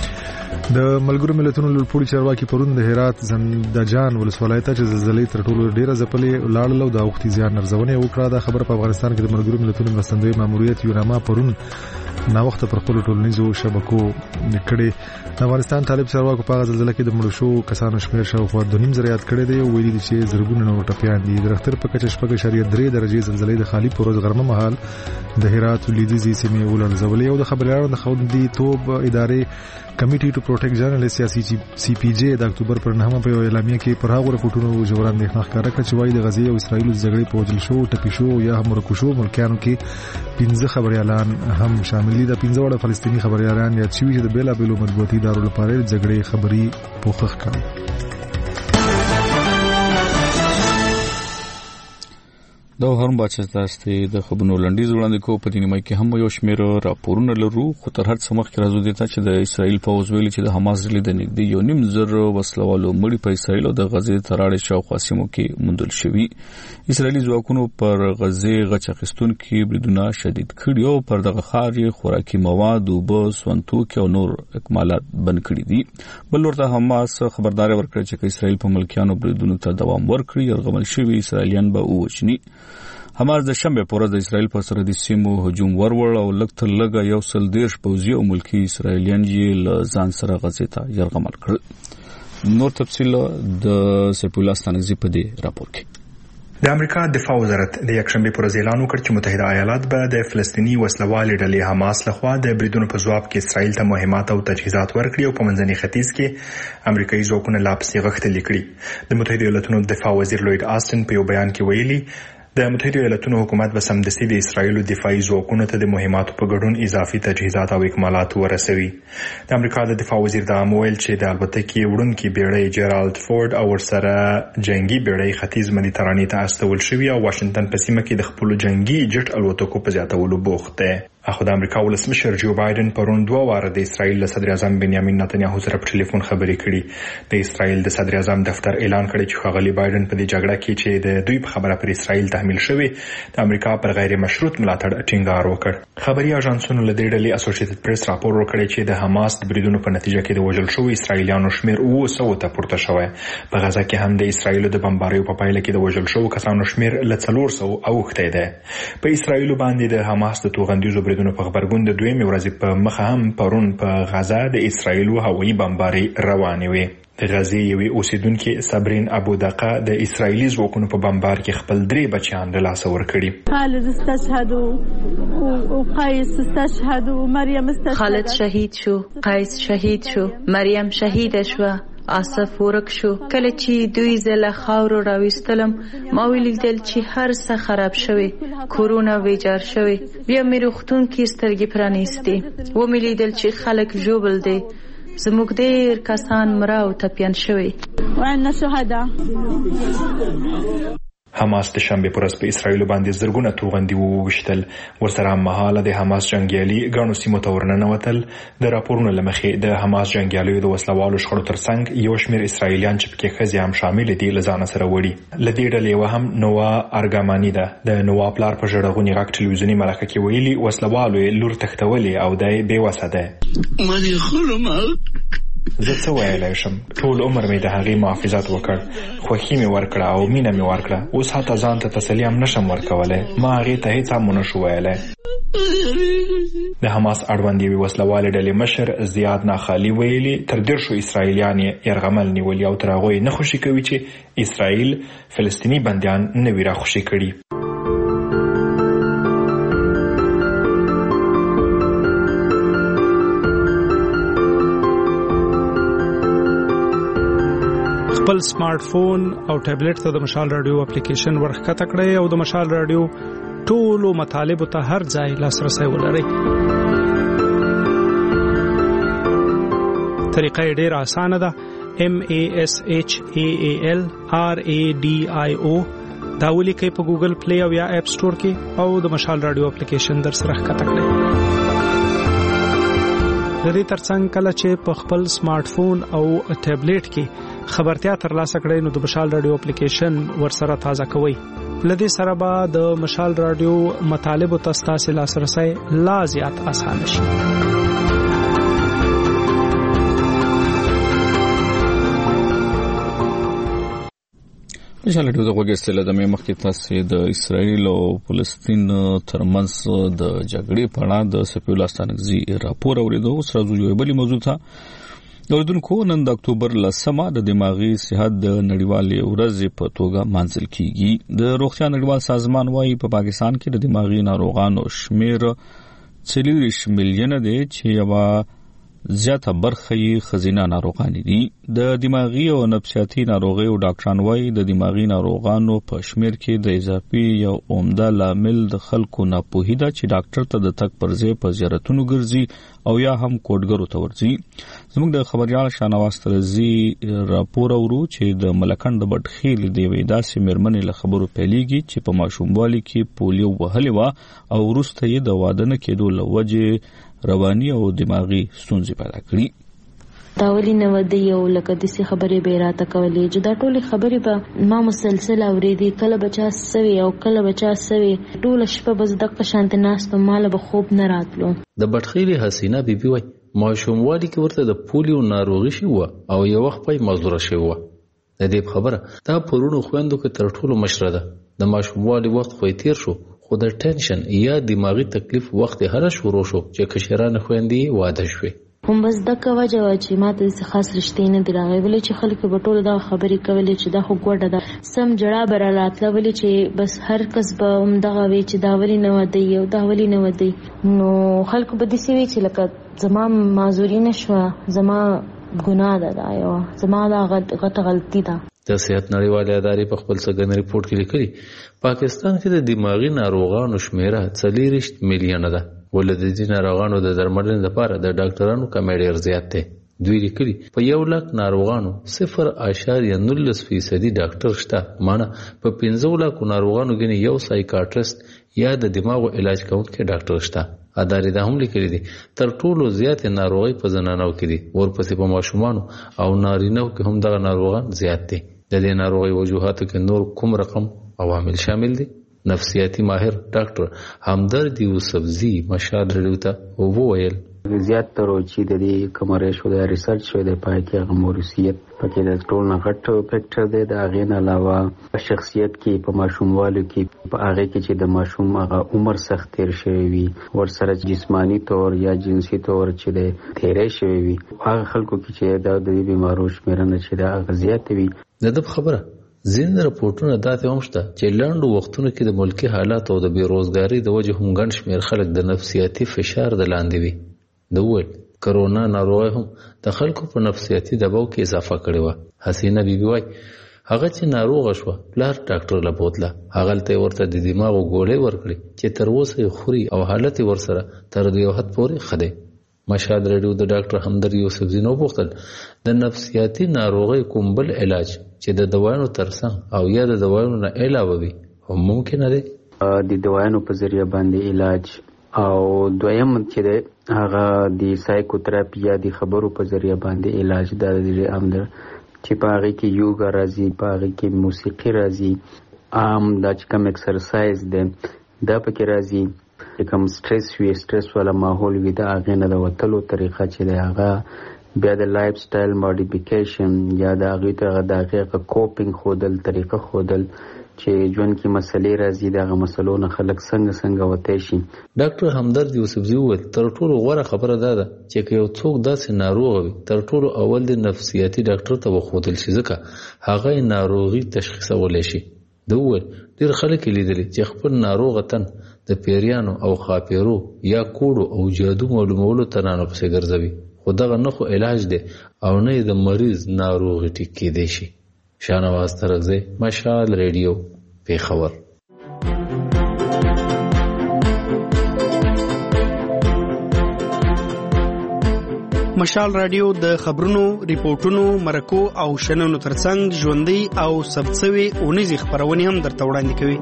د ملګرو ملتونو لوړپوړي چارواکي پرون د هرات زندجان ولسوالۍ ته چې زلزلې تر ټولو ډیره ځپلې لاړل او د وختي زیان نرزونه وکړه. دا خبره په افغانستان کې د ملګرو ملتونو مرستندوی ماموریت یوناما پرون نا وخت پر خپل ټولنیزو شبکو کړي. د افغانستان طالب چارواکو په زلزلې کې د مړو شو کسانو شمیر شاوخوا 2.5 زره کړي دی او ویلي دي چې زرګونه نور ټپيان دي. د رختر په کچه 4.3 درجه زلزلې د خالی پروز غرمه مهال د هرات لیدزي سیمې ولړزولې او د خبريالانو د خوندي توپ ادارې کمیټي ټو پروټیکټ جرنالست سی پی جی د اکتوبر پر 9 په اعلامیه کې پر هغه رپورټونو جوړان د ښکارا کړ چې وايي د غزې او اسرایل زګړې په وجل شو ټپي شو یا هم ورکوشو ملکانو کې 15 خبريالان هم شامل دي. د 15 وړ فلسطینی خبريالان یا چې د بیلا بیلو مطبوعاتي ادارو لپاره زګړې خبري پوښښ کړي. دا هرم بچا تاسو د خبرونو لنډیز وړاندې کو په دې نیمه کې هم یو شمېر راپورونه لرو خو تر هر څه مخکې راځو دي چې د اسرایل پوز ویلي چې د حماس ضد نږدې 1.5 زره وسلوالو مړي په اسرایل او د غزې تراړې شاوخوا سیمو کې موندل شوي. اسرایلی ځواکونو پر غزې غچ اخیستونکي بریدونه شدید کړي او پر دغه ښار خوراکي مواد او سونتوک او نور اکمالات بند کړي دي. بل ورته حماس خبرداري ورکړه چې اسرایل په ملکیانو بریدونو ته دوام ورکړي يرغمل شوي اسرایلیان به ووجني. حماس د شنبه پر ورځ د اسرایل په سرحدي سیمو هجوم ورول او لکه یو سل دیرش پوځي او ملکی اسرایلیان یې له ځان سره غزې ته يرغمل کړل. نور تفصیل د سپولا ستانزي په دې راپور کې. د امریکا دفاع وزارت د یکشنبه پر ورځ اعلان وکړ چې متحده ایالات به د فلسطینی وسلوال ډلې حماس لخوا د بریدونو په ځواب کې اسرایل ته مهمات او تجهیزات ورکړي او په منځني ختیځ کې امریکایي ځواکونه لا پسې غښتلي کړي. د متحده ایالاتونو دفاع وزیر لوید آستن په یو بیان کې ویلي د متحده ایالاتونو حکومت به سمدستي د اسرایلو دفاعي ځواکونو ته د مهماتو په ګډون اضافي تجهیزات او اکمالات ورسوي. د امریکا د دفاع وزیر دا مویل چې د البتکې وړونکي بیړۍ جیرالد فورد او ورسره جنگي بیړۍ ختیځ مدیترانې ته استول شوی او واشنگټن په سیمه کې د خپل جنگي جټ الوتکو په زیاتولو بوخت دی. اخو د امریکا ولسمشر جو بایدن پرون 2 واره د اسرایل صدر اعظم بنیامین نتنیاهو سره په ټلیفون خبرې کړې. د اسرایل د صدر اعظم دفتر اعلان کړی چې ښاغلي بایدن په دې جګړه کې چې د دوی په خبره پر اسرایل تحمیل شوی د امریکا پر غیر مشروط ملاتړ ټینګار وکړ. خبري اژانسونو له دې ډلې اسوسییټډ پریس راپور ورکړی چې د حماس د بریدونو په نتیجه کې د وژل شوی اسرایلیانو شمیر 900 ته پورته شوی. په غزا کې هم د اسرایل د بمباریو په پایله کې د وژل شوی کسانو شمیر له 400 اوښتی دی. په اسرایل باندې د حماس د توغندیزو بریدونو په خبرګون د دویمې ورځې په مخه هم پرون په غزا د اسرایل هوایي بمباري روانې وې. د غزې یوې اوسیدونکې صبرین ابو دقه د اسرایلی ځواکونو په بمبار کې خپل 3 بچیان له لاسه ورکړي. خالد شهید شو، قیس شهید شو، مریم شهید شو، آصف ورک شو. کله چې دوی زله خاورو راويستلم ما ولیدل چې هر څه خراب شوی، کورونا ویجار شوی. بیا مې روغتون کې سترګې پرانیستې و مې لیدل چې خلک جوبل دي. زموږ ډېر کسان مړه او ټپيان شوي. هم حماس د شنبه پر ورځ په اسرایل باندې زرګونه توغندي ووشتل. ورسره مهاله د حماس جنگیالي ګڼو سیمو ته ورننوتل. د راپورونو له مخې د حماس جنگیالیو د وسلوالو شخړو ترڅنګ یو شمېر اسرایلیان چې پکې ښځې هم شامل دي له ځانه سره وړي. له دې ډلې یوه هم نووا ارګاماني ده. د نووا پلار په ژړغوني غږ ټلویزیوني مرکه کې ویلي وسلوالو یې لور تښتولې او دی بېوسه دی. زه څه ویلی شم؟ ټول عمر مې د هغې محافظت وکړ، خوښي مې ورکړه او مینه مې ورکړه. اوس حتی ځان ته تسلي هم نشم ورکولی. ما هغې ته هېڅ هم ونه شو ویلی. د حماس اړوند یوې وسلوالې ډلې مشر زیاد ناخالي ویلي تر 10 اسرائیلیان یې یرغمل نیولي او تر هغو یې نه خوشي کوي چې اسرائیل فلسطیني بندیان نه وي راخوشي کړي. خپل سمارټ فون او ټابلیټ ته د مشال رادیو اپلیکیشن ورښکته کړئ او د مشال رادیو ټولو مطالبو ته هر ځای لاسرسی ولرئ. طریقه یې ډېره اسانه ده. MASHAAL RADIO دا ولیکئ په ګوګل پلی او یا اپ سټور کې او د مشال رادیو اپلیکیشن در سره ښکته کړئ. د دې ترڅنګ کله چې په خپل سمارټ فون او ټابلیټ کې خبرتیا ترلاسه کړئ نو د مشال رادیو اپلیکیشن ورسره تازه کوئ. لدې سره به د مشال رادیو مطالبو ته ستاسو لاسرسی لا زیات آسان شي. مشال رادیو د غوږستل د مخکې تاسو د اسرایل او فلسطین ترمنځ د جګړې په اړه د سپیول استانګزي راپور اوریدو. اوس راځو یو بل موضوع ته. اوریدونکو نن د اکتوبر 10 د دماغي صحت د نړیوالې ورځې په توګه مانځل کیږي. د روغتیا نړیوال سازمان وايي په پاکستان کې د دماغي ناروغانو شمیر 40 میلیونه دی چې یو زیاته برخه یې خزینه ناروغان دي. د دماغي او نفسیاتي ناروغي او ډاکټران وايي د دماغي ناروغانو په شمیر کې د اضافي یو عمده لامل د خلکو ناپوهي ده چې ډاکټر ته د تګ پر ځای په زیارتونو ګرځي او یا هم کوډګرو ته ورځي. زموږ د خبريال شانواز ترزي راپور اورو چې د ملکند د بټخیل دی وېدا سیمرمنې له خبرو پیلېږي چې په ماشوموالي کې پولیو وهلې و او وروسته یې د واده نه کېدو لوجه رواني او دماغي ستونزې پیدا کړې. دا ولې نه ودی یو لکه د څه خبرې به راته کولې چې دا ټولې خبرې به ما مسلسل اورېدې. کله بچا سوي او کله بچا سوي ټول شپه بس دغه شانت ناست مال به خوب نه راتلو. د بټخیل حسینه بیبي وای ماشوموالي کې ورته د پولیو ناروغي شي و او یو وخت پای مزدور شي و. د دې خبره دا پرونو خويندو کې تر ټولو مشره ده. د ماشوموالي وخت خو تیر شو خو د ټینشن یا دماغي تکلیف وخت هر شروع شو چې کشرانه خويندې واده شوي. هم بس دغه وجه چې ماته څه خاص رښتې نه دی راغلی ولې چې خلک په ټوله دا خبرې کولې چې دا خو ګوډه ده سم جړه برالاتله ولې چې بس هر کس به هم دغه وی چې دا ولې نه ودی او دا ولې نه ودی. نو خلک به دې وی چې لکه زما معذوري نشوه زما ګناه ده دا یو زما دا غټه غلطي ده. د صحت نړیوالې ادارې په خپل څرګند ریپورت کې لیکلي پاکستان کې د دماغي ناروغانو شمیره 40 میلیونه ده. ولې د دې ناروغانو د درملنې لپاره د ډاکټرانو کمی ډېر زیات دی. دوی لیکلي په 1 لک ناروغانو 0.9% ډاکټر شته. معنی په 15 لک ناروغانو کې یو سایکاټریست یا د دماغو علاج کوونکی ډاکټر شته. ادارې دا هم لیکلي دي تر ټولو زیات ناروغي په زنانو کې دي ورپسې په ماشومانو او نارینهو کې هم دغه ناروغان زیات دي. د دې ناروغي وجوهاتو کې نور کوم رقم عوامل شامل دي؟ نفسیاتی ماهر ډاکټر همدرد یوسفزي مشال رادیو ته وویل زیات تر چې د دې کومره شو د ریسرچ شوی د پای کې هغه موریثیت پکې د ټول نه غټ فیکټر دی. د هغې نه علاوه په شخصیت کې په ماشوموالي کې په هغې کې چې د ماشوم هغه عمر سخت تیر شوی وي ورسره جسمانی طور یا جنسي طور چې د تیری شوی وي هغه خلکو کې چې د دې بیمارو شمیرنه چې د هغه زیات وي. د خبره ځینې راپورټونه داسې هم شته چې لاندو وختونو کې د ملکی حالات او د بیروزګاری د وجې هم ګڼ شمېر خلک د نفسیاتي فشار د لاندې وي. د وویل کرونا ناروغي هم د خلکو په نفسیاتي دباو کې اضافه کړې وه. حسینه بیبي وایي هغه چې ناروغه شوه پلار ډاکټر له بوتله هغلته ورته د دماغو ګولۍ ورکړې چې تر اوسه یې خوري او حالت ورسره تر دې وخت پورې ښه دی. مشهد رادیو د ډاکټر همدرد یوسفزي نو وغوښتل د نفسیاتي ناروغۍ کوم بل علاج چې د دوايانو ترڅنګ او یا د دوايانو نه علاوه وي هم ممکن دی د دوايانو په ذریعہ باندې علاج او دویم چې هغه د سایکوتراپي یا د خبرو په ذریعہ باندې علاج د امر چې په هغه کې یوګا راځي، په هغه کې موسیقي راځي، عام دا چې کوم ایکسرسایز دی دا پکې راځي، کوم سټرس والا ماحول وي دا هغه نه د وتلو طریقه چې دی هغه بیا د لایف سټایل ماډیفیکیشن یا د هغه ته د هغه کوپینګ خودل طریقه خودل چې ژوند کې مسلې راځي دغه مسلو نه خلک څنګه وته شي. ډاکټر همدرد یوسفزي وویل تر ټولو غوره خبره ده چې یو څوک داسې ناروغ وي تر ټولو اول د نفسیاتي ډاکټر ته وښودل شي ځکه هغه ناروغي تشخیصولی شي. ده وویل ډېر خلک یې لیدلي چې خپل ناروغه تن د پیریانو او خاپیرو یا کوډو او جادو معلومولو تنانو پسې ګرځوي، خو دغه نه خو علاج دی او نه د مریض ناروغي ټیک کېدی شي. شاهنواز ترغزی، مشال ریډیو، پیښور. مشال رادیو د خبرونو، ریپورتونو، مرکو او شننو ترڅنګ ژوندۍ او ثبتسوي اونیزي خبرونه هم درته وړاندې کوي.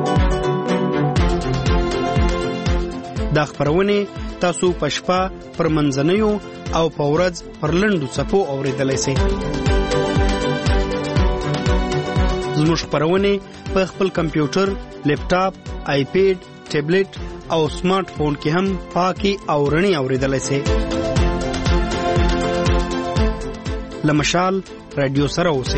دا خبرونه تاسو په شپه پر منځنیو او په ورځ پر لنډو څپو اوریدلای شئ. زموږ خبرونه په خپل کمپیوټر، لیپټاپ، آیپیډ، ټابلیټ او سمارټ فون کې هم پاکي او رڼي اوریدلای شئ. لمشال رادیو سره اوسئ.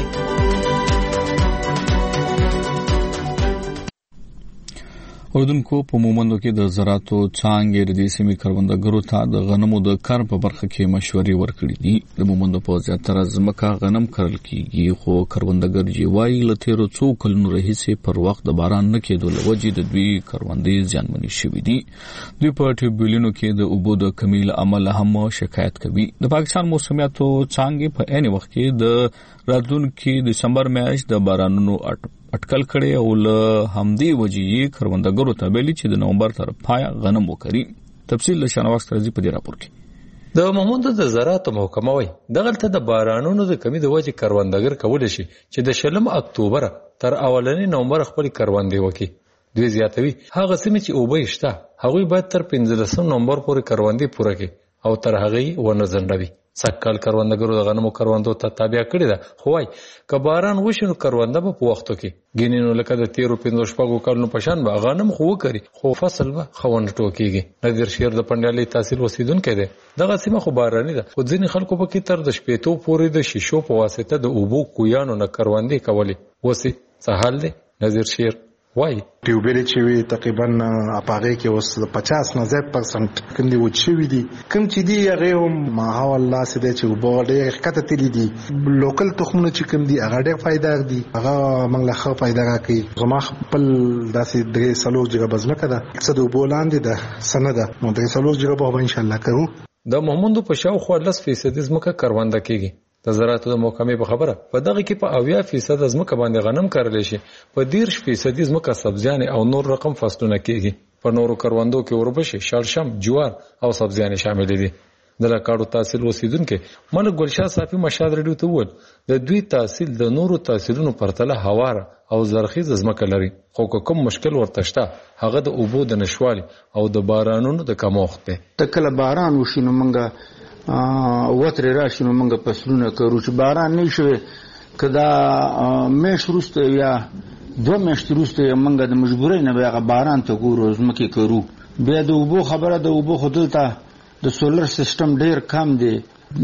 اردوونکو په مومندو کې د زراعتو څانګې د دې سیمې کروندګرو ته د غنمو د کار په برخه کې مشورې ورکړې دي. د مومندو په زیاتره ځمکه غنم کرل کیږي، خو کروندګر جوای له تیرو څو کلونو راهیسې پر وخت د باران نه کېدو له وجې د دوی کروندې زیانمنې شوې دي. دوی په ټیوبویلونو کې د اوبو د کمی له امله هم شکایت کوي. د پاکستان موسمیاتو څانګې په عین وخت کې د راتلونکي دسمبر میاشت د بارانونو اټکل کړي او له همدې وجې کروندګرو ته ویلي چې د نومبر تر پای غنم وکړي. تفصیل له شاهنواز ترغزي په دې راپور کې. د مومندو د زراعت محکمه وایي دغلته د بارانونو د کمی د وجې کروندګر کولی شي چې د 20 اکتوبر تر اولنۍ نومبر خپل کروندې وکړي. دوی زیاتوي هغه سیمې چې اوبه شته هغوی باید تر 15 نومبر پورې کروندې پوره کړي او تر هغې ونه ځنډوي. سږکال کروندګرو د غنمو کروندو ته تابع کړي ده، خو وایي که باران وشي نو کرونده به په وختو کې ګینې نو لکه د تیرو 15 کلونو په شان به غنم خو وکړي خو فصل به ښه ونه ټوکېږي. نذیر شیر د پنډیالۍ تحصیل اوسېدونکی دی. دغه سیمه خو باراني ده خو ځینې خلکو پکې تر د شپېتو پورې د شیشو په واسطه د اوبو کویانو نه کروندې کولې. اوس څه حال دی؟ نذیر شیر وای ټیوبل چې وی تقریبا اپاغه کې اوس 50 نه زیات پرسنټ کندي و چې دي کوم چې دی هغه ما هو الله سده چې وبوله حقیقت تل دي لوکل تخمونه چې کوم دي هغه ډېر فائدہ دي، هغه موږ له خو فائدہ راکړي. زما خپل داسې درې سلوک جګه بزمکه ده څه د وبولاندې ده سنده نو درې سلوک جګه به ان شاء الله کوو. د محمود په شاوخوا 10% ځمکه کرونده کیږي. د زراعتو د محکمې په خبره په دغه کې په 80% ځمکه باندې غنم کرل شي، په 10% ځمکه سبزیان او نور رقم فصلونه کیږي. په نورو کروندو کې وربشي، شړشم، جوار او سبزیان شامل دي. د لکاړو تحصیل اوسیدونکو ملک ګلشاه صافي مشهد رډیو ته وویل د دوی تحصیل د نورو تحصیلونو پرتله هواره او زرخیز ځمکه لري، خو کوم مشکل ورته شته هغه د اوبو د نشوالي او د بارانونو د کمښت دی. تکله باران وشي نو موږ وتر راشي نو موږ فصلونه کوو، چې باران نه شوي کدا مېش روسته یا 2 میاشتې روسته موږ د مجبورۍ نه بیا باران ته ګورو ځمکې کوو. بیا د اوبو خبره د اوبو خودلته د سولر سیستم ډیر کم دی،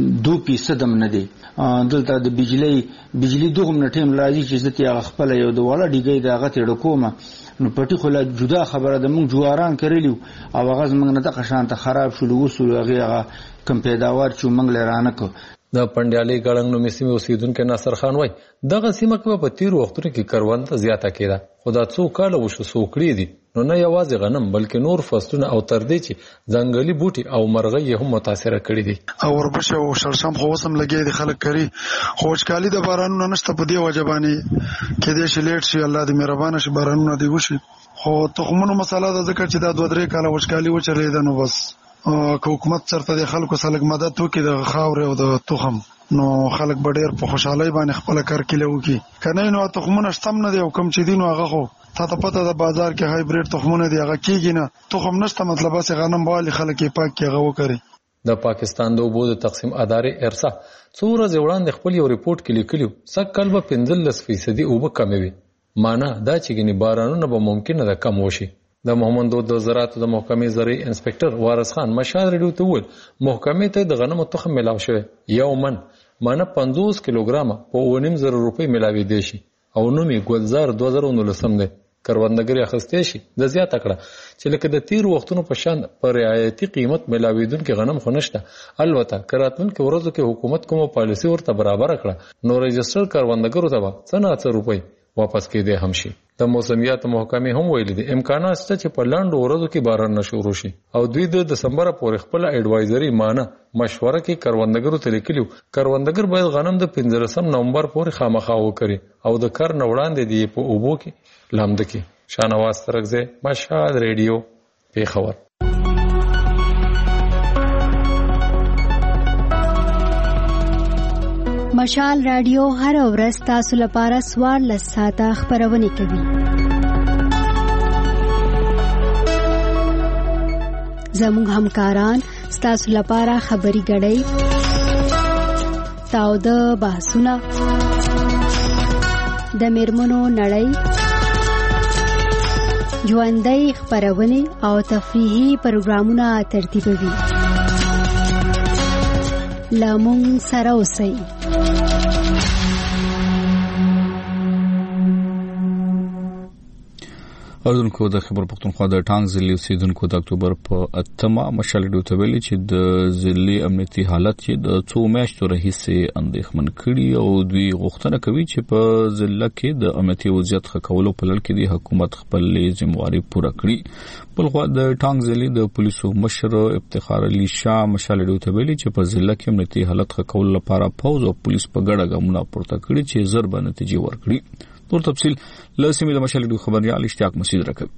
2% هم نه دی. دلته د بجلی دوغم نه ټیم راځي چې زته هغه خپل یو د والا ډیګي د هغه تیر کومه نو پټي خو لا جدا خبره د موږ جواران کړلیو او هغه موږ نه د قشانته خراب شول وسول هغه کم پیداوار چې موږ لرانه کو. د پنډیالۍ ګړنګ نومې سیمې اوسیدونکو ناصر خان وایي دغه سیمه کې په تیر وختونو کې کرونده زیاته کېده، خو دا څو کاله وشو سوکړې دي نو نه یوازې غنم بلکې نور فصلونه او تر دې چې ځنګلي بوټي او مرغۍ هم متاثره کړي دي. او وربشه او شړشم خو وسم لګي دي خلک کوي، خو وچکالي د بارانونو نشته په دې وجبانی کې دې شي لیټ شي، الله دې مهربانه شي بارانونه دې وشي. خو تخمونو مساله ده ځکه چې دا 2-3 کاله وچکالي وچلې ده نو بس که حکومت چرته د خلکو سره مدد وکړي د خاورې او د تخم نو خلک به ډېر په خوشحالۍ باندې خپل کار کله وکړي. کنه نو تخمونه شتم نه دی او کم چې دي نو هغه خو تا ته پته د بازار کې هایبریډ تخمونه دی هغه کېږي نه. تخم نشته مطلب چې غنم والي خلک یې پاک کې هغه وکړي. د پاکستان د اوبو د تقسیم ادارې ارسا څو ورځې وړاندې خپل یو ریپورت کې لیکلی سږکال به 15% اوبه کمې وي. معنا دا چې ګنې بارانونه به ممکنه ده کم وشي. د محمد د زراعت د محکمې زرعي انسپکټر وارث خان مشال ریډیو ته وویل محکمې ته د غنمو تخم ملاو شوی یو من معنا 50 کیلوګرام په 9,000 روپۍ ملاوي دی شي او نومي ګلزار 2019 دی. کروندګر اخیستې شي د زیاته کړه چې لکه د تیر وختونو په شان پر رعایتي قیمت ملاویدونکو غنم خو نشته. البته کراتونکو ورځو کې حکومت کومه پالیسی ورته برابر کړه نو رجستر کروندګرو ته به څه روپۍ واپس کېدې هم شي. د موسمیات محکمې هم ویلي دي امکانات شته چې په لاندو ورځو کې باران نشورو شي او دوی د دسمبر پورې خپل اډوایزري معنی مشوره کې کروندګرو ته لیکلو کروندګر باید غنم د 15 نومبر پورې خامخا وکړي او د کار نه وړاندې دی په اوبو کې لامده کې. شانواز ترغزه مشهد ریډیو پیښور. مشال رادیو هر ورځ تاسو لپاره 14 ساعته خبرونه کوي. زموږ همکاران تاسو لپاره خبري غړي تاوده بحثونه د میرمنو نړۍ ژوندۍ خبرونه او تفریحي پروګرامونه ترتیبوي. لامون سره اوسئ. اردوونکو د خبر پښتونخوا د ټانګ ضلعي اوسیدونکو د اکتوبر په 8مه مشال ډیو ته ویلي چې د ضلعي امنیتي حالت چې د 2 میاشتو راهیسې اندېښمن کړي او دوی غوښتنه کوي چې په ضلع کې د امنیتي وضعیت ښه کولو په لړ کې د حکومت خپل ذمہواري پوره کړي. بلخوا د ټانګ ضلعي د پولیسو مشر افتخار علي شاه مشال ډیو ته ویلي چې په ضلع کې امنیتي حالت ښه کولو لپاره پوز او پولیس په ګډه ګامونه پورته کړي چې زر به نتیجې ورکړي. نور تفصیل لسمې د مشال ډیو خبريال اشتیاق مسعود راکوي.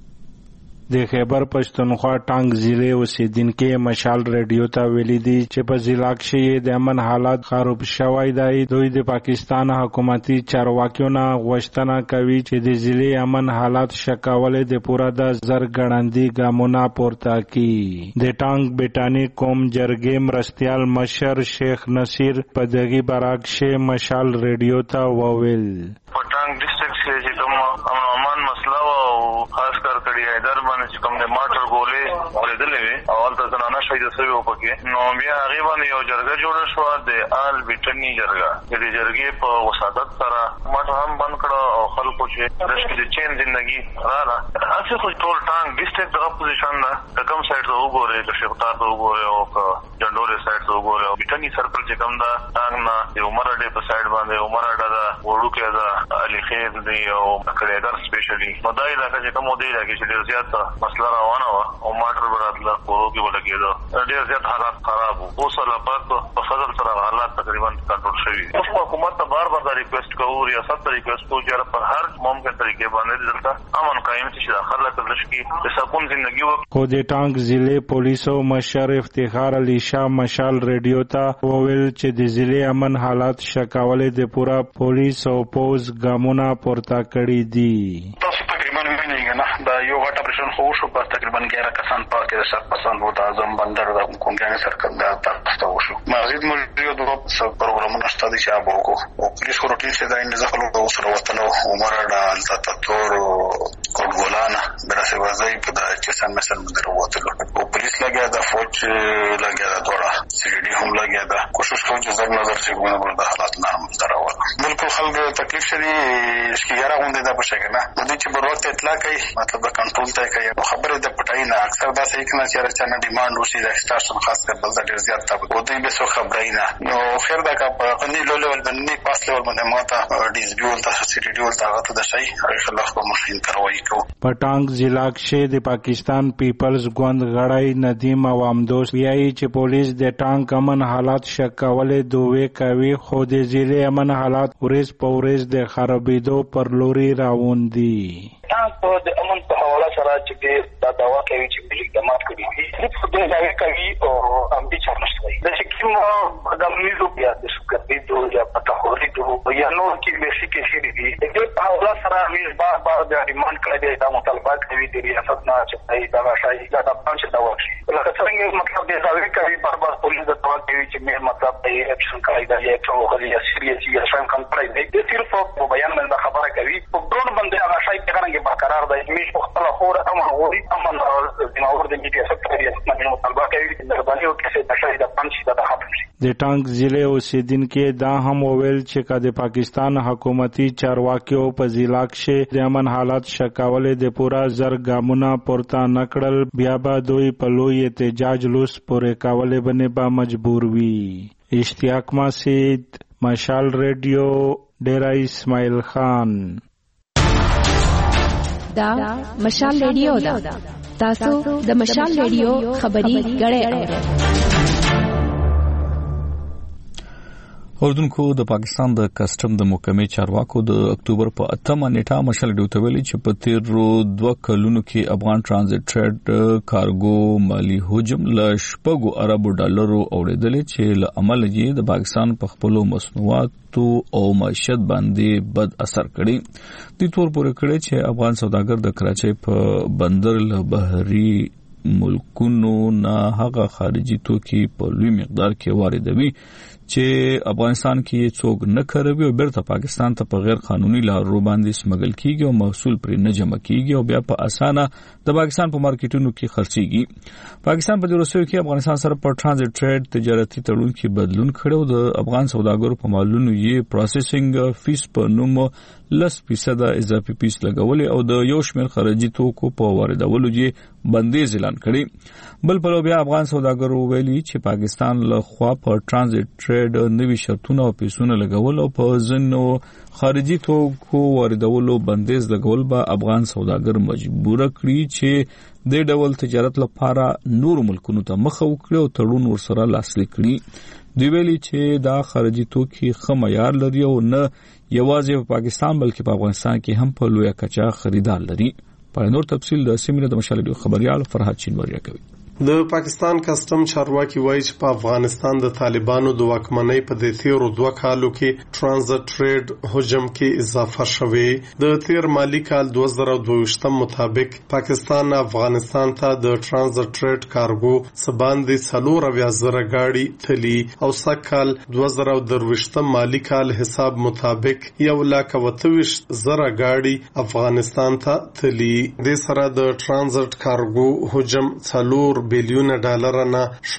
د خیبر پښتونخوا ټانګ ضلع اوسیدونکو مشال ریډیو ته ویلي دي چې په ضلع کې د امن حالات خراب شوی دی. دوی د پاکستان حکومتي چارواکیو نه غوښتنه کوي چې د ضلع امن حالات شکاول د پوره د زرګړندې ګامونه پورته کړي. د ټانګ بیٹانی قوم جرګې مرستیال مشر شیخ نصیر په دغه برعکس مشال ریډیو ته وویل په ټانګ ډیسټریکټ کې چې کوم امان مسله او خاص کر کړي ایدر باندې چې کوم د ماټر ګولې اوریدلې وي او البته زنانه شهید شوی و پکې نو بیا هغه باندې یو جرګه جوړه شو د آل بیٹنی جرګه. د جرګې په وسادت سره ماټر هم بند کړه او خلکو چې د چین ژوندۍ رااله اصل خو ټول ټانګ ډیسټریکټ د اپوزیشن نه کوم سایډ ته وګوري د شیخطار ته وګوري او جندوري سایډ ته وګوري او بیٹنی سرکل چې کوم دا ټانګ نه د عمر اډې په سایډ باندې عمر اډه دا وړو کې دا علي خیر دی او کړهګر سپیشلی نو دا علاقه چې کوم دی راکې چې ډیر زیات مسله روانه و او ماټر برابر کورو کې ولګېدو ډیر زیات حالات خراب وو. اوس لا په فضل سره حالات تقریبا کنټرول شوي. اوس حکومت ته بار بار ریکوست کوو ریاست ته ریکوست کوو چې په هر ممکن طریقې باندې دلته امن قائم شي داخله تلش کې د سکون ژوندۍ وکړي. خو د ټانګ ضلع پولیسو مشر افتخار علي شاه مشال ریډیو ته وویل چې د ضلع امن حالات شکاول د پورا پولیس او پوز ګامونه پورته کړي دي. دا یو غټ اپریشن خو شو په تقریبا 11 کسان پاتې د سرپرسان وو د اعظم بندر د کومګان سرکل دا تاسو وشو. مزید موجود د پروګرامونو ستاسو چې ابو او پولیس روټین څخه د انځخلو د سره وتلو عمر د التاتور کوټګولانا درسه وځي په د چسن مثلا مندر وتلو او پولیس لګیا د فوج لګیا د دوړه سیډي هم لګیا د کوشش کوي چې زر نظر چې ګونه د حالات نرم دراول بالکل خلک تکلیف شری اشکیاره غونډه ده په شګه نه د دې چې بروت اطلاع کوي مطلب کنټرول ته کوي خبره د پټای نه اکثر دا صحیح کنه چې راځنه ډیماند وشي د سټیشن خاص کر بل د ډیر زیات ته او دوی به سو خبرای نه نو خیر دا کا په قنی لو لیول باندې پاس لیول باندې ماته ډیزبیول تاسو چې ډیول تاغه د شي خلک په مشین کاروي کو. پټانګ ضلع کې د پاکستان پیپلز ګوند غړی ندیم عوامدوس ویایي چې پولیس د ټانګ امن حالات شکولې دوه کوي خو د ضلع امن حالات ورځ په ورځ د خرابېدو پر لوري روان دي. ټانګ د امن په حواله سره چې دا دوا کوي چې اقدامات کوي په دې ځای کوي او هم دې چارنشتوي د کوم د میزو بیا د سکرې دوه یا پټاخوري دوه یا نور کې بیسیک شي دي دې په اړه سره موږ بار د ریماند کړی دا مطالبه کوي د ریاست نه چې دا شایي دا پنځه دا وشي لکه څنګه مطلب دې ځای کوي بار پولیس د دوا کوي چې موږ مطلب د اکشن کوي دا یو څه یا سیریس یا شان کوم پرای دی صرف په بیان باندې خبره کوي په ډول باندې هغه شای څنګه برقرار دی موږ په خپل خور امر غوړي امر د نور د میډیا سکتوري اسمه مطالبه کوي چې د باندې او کې د شای د پنځه د ختم شي د ټانک ضلع اوسیدونکو دا هم وویل چې د پاکستان حکومتي چارواکیو په ضلع کې د امن حالات شکاولې د پورا زر ګامونه پورته نکړل بیا به دوی په لوی احتجاج لوس پورې کولې باندې به مجبور وي اشتیاق مسعود مشال ریډیو ډیرا اسماعیل خان دا مشال ریډیو دا تاسو د مشال ریډیو خبري غړې اوردونکو د پاکستان د کسټم د محکمې چارواکو د اکتوبر په 8 نیټه مشال ډیو ته ویلي چې په تیرو 2 کلونو کې افغان ترانزیت ټریډ کارګو مالی حجم له $10 ارب اوړېدل چې له عمل یې د پاکستان په خپل مصنوعاتو او معیشت باندې بد اثر کړی د تور پورې کړی چې افغان سوداګر د کراچۍ په بندر له بهري ملکونو نه هغه خارجي توکي په لوی مقدار کې واردوي چې افغانستان کې څوک نه کاروي او بیرته پاکستان ته په غیر قانوني لارو باندې سمګل کیږي او محصول پر نه جمع کیږي او بیا په اسانه د پاکستان په مارکیټونو کې خرڅيږي پاکستان په وروستیو کې افغانستان سره په ترانزیت ټریډ تجارتي تړون کې بدلون کړو د افغان سوداګرو په مالونو یې پروسیسینګ فیس په نوم 10% اضافي فیس لګولې او د یو شمېر خارجي توکو په واردولو یې بندیز اعلان کړی بل په بیا افغان سوداګرو ویلي چې پاکستان له خوا په ترانزیت ټریډ نوي شرطونه او پیسونه لګول او په ځینو خارجي توکو واردولو بندیز لګول به افغان سوداګر مجبور کړي چې د ډول تجارت لپاره نور ملکونو ته مخه وکړي او تړون ورسره لاسلیک کړي دوی ویلي چې دا خارجي توکي ښه معیار لري او نه یوازې په پاکستان بلکې په افغانستان کې هم په لویه کچه خریدار لري په نور تفصیل د سیمینار د مشال ډیو خبريال فرحت چینوریا کوي د پاکستان کسٹم چارواکي وایي چې په افغانستان د طالبانو د واکمنۍ په د تیرو 2 کالو کې ترانزیت ټریډ حجم کې اضافه شوه د تیر مالی کال 2022 مطابق پاکستان افغانستان ته د ترانزیت ټریډ کارګو سباندې 3,000 گاڑی تلی او سکهال 2023 مالی کال حساب مطابق 1,28,000 گاڑی افغانستان ته تلی د سره د ترانزیت کارګو حجم 4 بلیون ډالر نه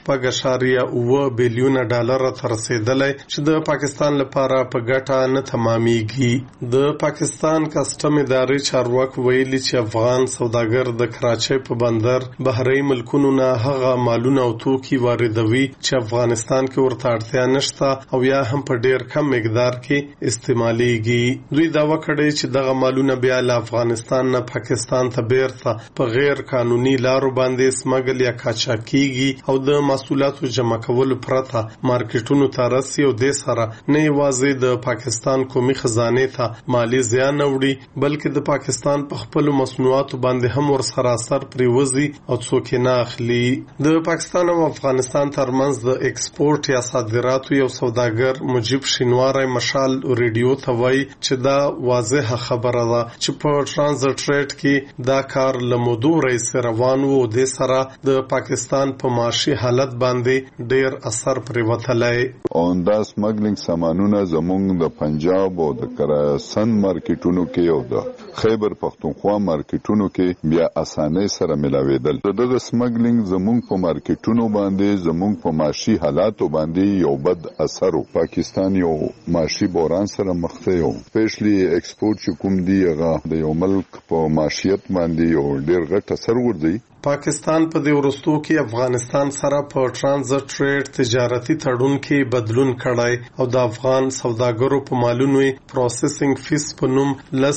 8.9 بلیون ډالر تر رسیدلای چې د پاکستان لپاره په ګټه نه تمامېږي د پاکستان کسٹم ادارې چارواکي ویلي چې افغان سوداګر د کراچۍ په بندر بهري ملکونو نه هغه مالونه او توکي واردوي چې افغانستان کې ورته اړتیا نشته او یا هم په ډیر کم مقدار کې استعماليږي دوی داوا کړی چې دغه مالونه بیا له افغانستان نه پاکستان ته بیرته په غیر قانوني لارو باندې سمګل یا کاچاکیږي او د محصولاتو جمع کولو پرته مارکیټونو ته رسي او د سره نه یوازې د پاکستان قومي خزانه ته مالی زیان وړي بلکې د پاکستان په خپل مصنوعاتو باندې هم ورسره اثر پریوزي او څوک نه اخلي د پاکستان او افغانستان ترمنځ د ایکسپورت یا صادراتو یو سوداګر مجيب شینواری مشال ریډیو ته وایي چې دا واضحه خبره ده چې په ترانزیت ټریډ کې دا کار لمودو رئیس روان وو د سره د پاکستان په معاشي حالت باندې ډیر اثر پریوتلای اون دا سمګلینګ سامانونه زمونږ د پنجاب او د کراسن مارکیټونو کې او د خیبر پختونخوا مارکیټونو کې بیا اسانه سره ملاویدل دغه سمګلینګ زمونږ په مارکیټونو باندې زمونږ په معاشي حالاتو باندې یو بد اثر پاکستان یو معاشي بحران سره مخ ته یو سپیشلی ایکسپورت چې کوم دی هغه د یو ملک په معاشیت باندې یو ډیر غټ اثر ورځي پاکستان په دې وروستو کې افغانستان سره په ټرانزټ ټریډ تجارتي تړون کې بدلون کړای او د افغان سوداګرو په مالونو پروسیسینګ فیس په نوم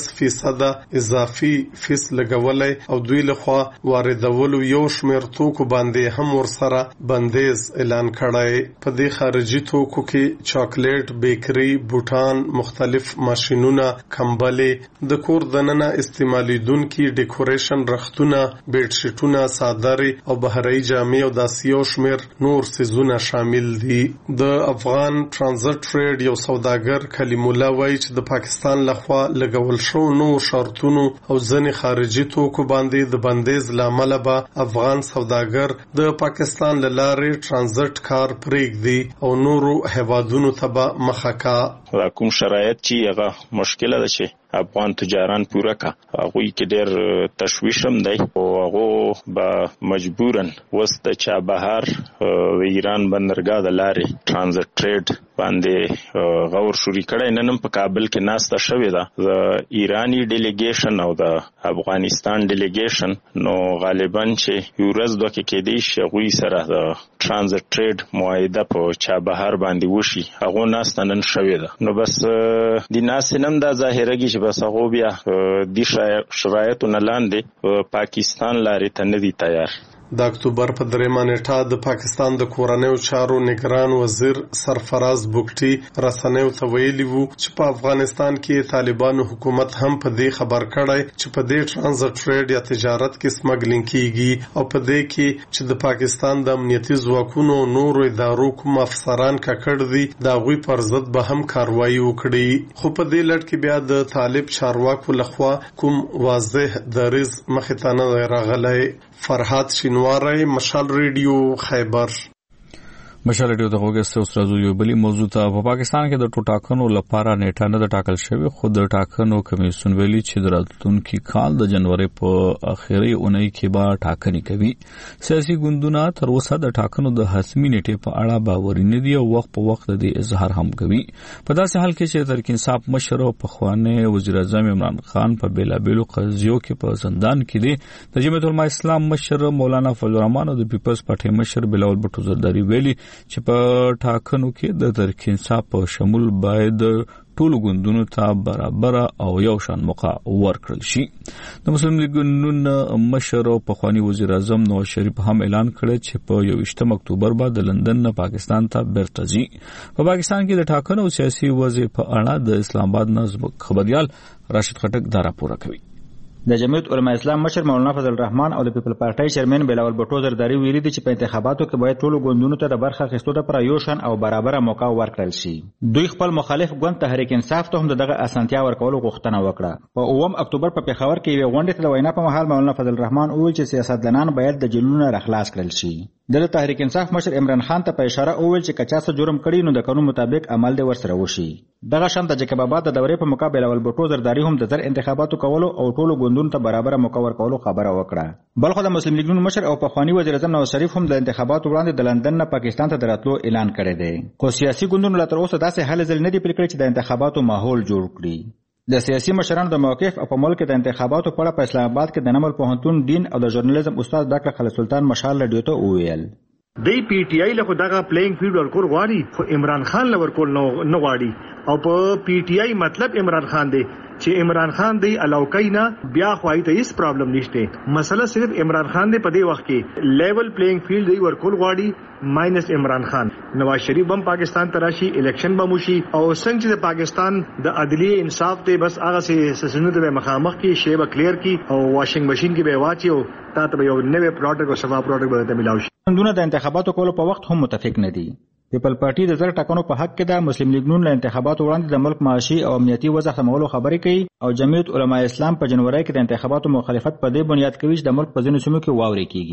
10% اضافي فیس لګولای او دوی لخوا واردولو یو شمېر توکو باندې هم ورسره بندیز اعلان کړای. په دې خارجي توکو کې چاکلیټ، بیکری، بوټان، مختلف ماشینونه، کمبلې، د کور دننه استعمالیدونکي ډیکوریشن رختونه، بیډ شیټونه، صادري او بهري جامې او داسې یو شمېر نور څیزونه شامل دي. د افغان ټرانزټ ټریډ یو سوداګر کلیم الله وایي چې د پاکستان لخوا لګول شو نو شرطونو او ځینې خارجي توکو باندې د بندیز لامل به افغان سوداګر د پاکستان له لارې ټرانزټ کار پرېږدي او نورو هیوادونو ته به مخه کا. کوم شرایط چې هغه مشکله ده چې افغان تجاران پوره کا هغه کې ډېر تشویش هم دی او هغه به مجبورن وسط چابهار ایران بندرګاه د لارې ټرانزټ ټریډ باندې غور شوري کړي. نن په کابل کې ناسته شوې ده د ایرانی ډیلیګیشن او د افغانستان ډیلیګیشن. نو غالبا چې یو ورځ دوه کې دی شغوي سره د ټرانزټ ټریډ معاهده په چابهار باندې وشي هغه ناسته نن شوې ده. نو بس د ناس نن دا ظاهرګي بس هغه بیا د شرایطو نه لاندې پاکستان لارې ته نه دي تیار. د اکتوبر په 3 نیټه د پاکستان د کورنیو چارو نگران وزیر سرفراز بوګټي رسنیو ته ویلي وو چې په افغانستان کې طالبانو حکومت هم په دې خبر کړی چې په دې ټرانزټ ټریډ یا تجارت کې سمګلینګ کیږي او په دې کې چې د پاکستان د امنیتي ځواکونو نورو ادارو کوم افسران ککړ دي دا غوي پر ضد به هم کاروایی وکړي. خو په دې لړ کې بیا د طالب چارواکو لخوا کوم واضح دریز مخې ته نه راغلی. فرحات شینواری، مشال ریډیو، خیبر. مشال ریډیو ته وګورئ. اوس راځو یو بلی موضوع ته. په پاکستان کې د ټاکنو لپاره نیټه نه د ټاکل شوی خو د ټاکنو کمیسیون ویلي چې د راتلونکي کال د جنوري په اخیری اونۍ کې به ټاکنې کوي. سیاسي ګوندونه تر اوسه د ټاکنو د حتمي نیټې په اړه باور نه دي او وخت په وخت د اظهار هم کوي. په داسې حال کې چې تحریک انصاف مشر او پخوانی وزیر اعظم عمران خان په بیلابیلو قضیو کې په زندان کې دي. د جمعیت العلماء اسلام مشر مولانا فضل الرحمن او د پیپلز پارټي مشر بلاول بټو زرداری ویلي چې په ټاکنو کې د تحریک انصاف په شمول باید ټول ګوندونو ته برابر او یو شان موقع ورکړل شي. د مسلم لیگ نون مشر او پخوانی وزیر اعظم نواز شریف هم اعلان کړی چې په 21 اکتوبر بعد د لندن نه پاکستان ته بیرته ځي. په پاکستان کې د ټاکنو سیاسي وضع په اړه د اسلام آباد نه خبريال راشد خټک دا راپور کوي. د جمعیت علماء اسلام مشر مولانا فضل الرحمن او د پیپل پارټي چیرمن بلاول بټو زرداری ویلي دي چې په انتخاباتو کې باید ټول ګوندونو ته د برخه اخیستو لپاره یو شان او برابر موقع ورکړل شي. دوی خپل مخالف ګوند تحریک انصاف ته هم دغه اسانتیا ورکولو غوښتنه وکړه. په 9 اکتوبر په پیښور کې یو غونډه ته د وینا په مهال مولانا فضل الرحمن وویل چې سیاستدانان باید د جیلونو راخلاص کړل شي. د تحریک انصاف مشر عمران خان ته په اشاره وویل چې کچا څه جرم کړي نو د قانون مطابق عمل دی ورسره وشي. دغه شان د جکب آباد د دورې په مقابل اول بټو زرداری هم د زر انتخاباتو کولو او ټولو ګوندونو ته برابر موقع ورکولو خبره وکړه. بلخو د مسلم لیگ مشر او پخوانی وزیر اعظم نواز شریف هم د انتخاباتو وړاندې د لندن نه پاکستان ته دراتلو اعلان کړی دی. خو سیاسي ګوندونو لا تر اوسه داسې حل ځل نه دی پرې کړی چې د انتخاباتو ماحول جوړ کړي. د سیاسي مشرانو د موقف په ملک د انتخاباتو په اړه په اسلام آباد کې د نمل پوهنتون دین او د ژورنالیزم استاد ډاکټر خالد سلطان مشال رادیو ته وویل دی پی ټی آی له خدغه پلیینګ فیلډ ورکول غواړي خو عمران خان له ورکول نه غواړي او په پی ټی آی مطلب عمران خان دی چې عمران خان دی علاوکینا بیا خوای ته هیڅ پرابلم نشته. مسله صرف عمران خان دی په دې وخت کې لیول پلیینګ فیلډ دی ورکول غواړي ماینس عمران خان. نواز شریف هم پاکستان تراشي الیکشن به موشي او څنګه چې د پاکستان د عدلی انصاف ته بس هغه سيزونو ته مخامخ کې شی به کلیر کی او واشنګ ماشين کې به واچي او تاسو به یو نوې پروډکټ او سبا پروډکټ به ته ملاوي. ګوندونه د انتخاباتو کولو په وخت هم متفق نه دي. پیپل پارټي د زر ټاکنو په حق کې د مسلم لیگ نون له انتخاباتو وړاندې د ملک معاشي او امنیتي وضع سمولو خبرې کوي او جمعیت علماء اسلام په جنوري کې د انتخاباتو مخالفت په دې بنیاد کوي چې د ملک په ځینو سیمو کې واوري کیږي.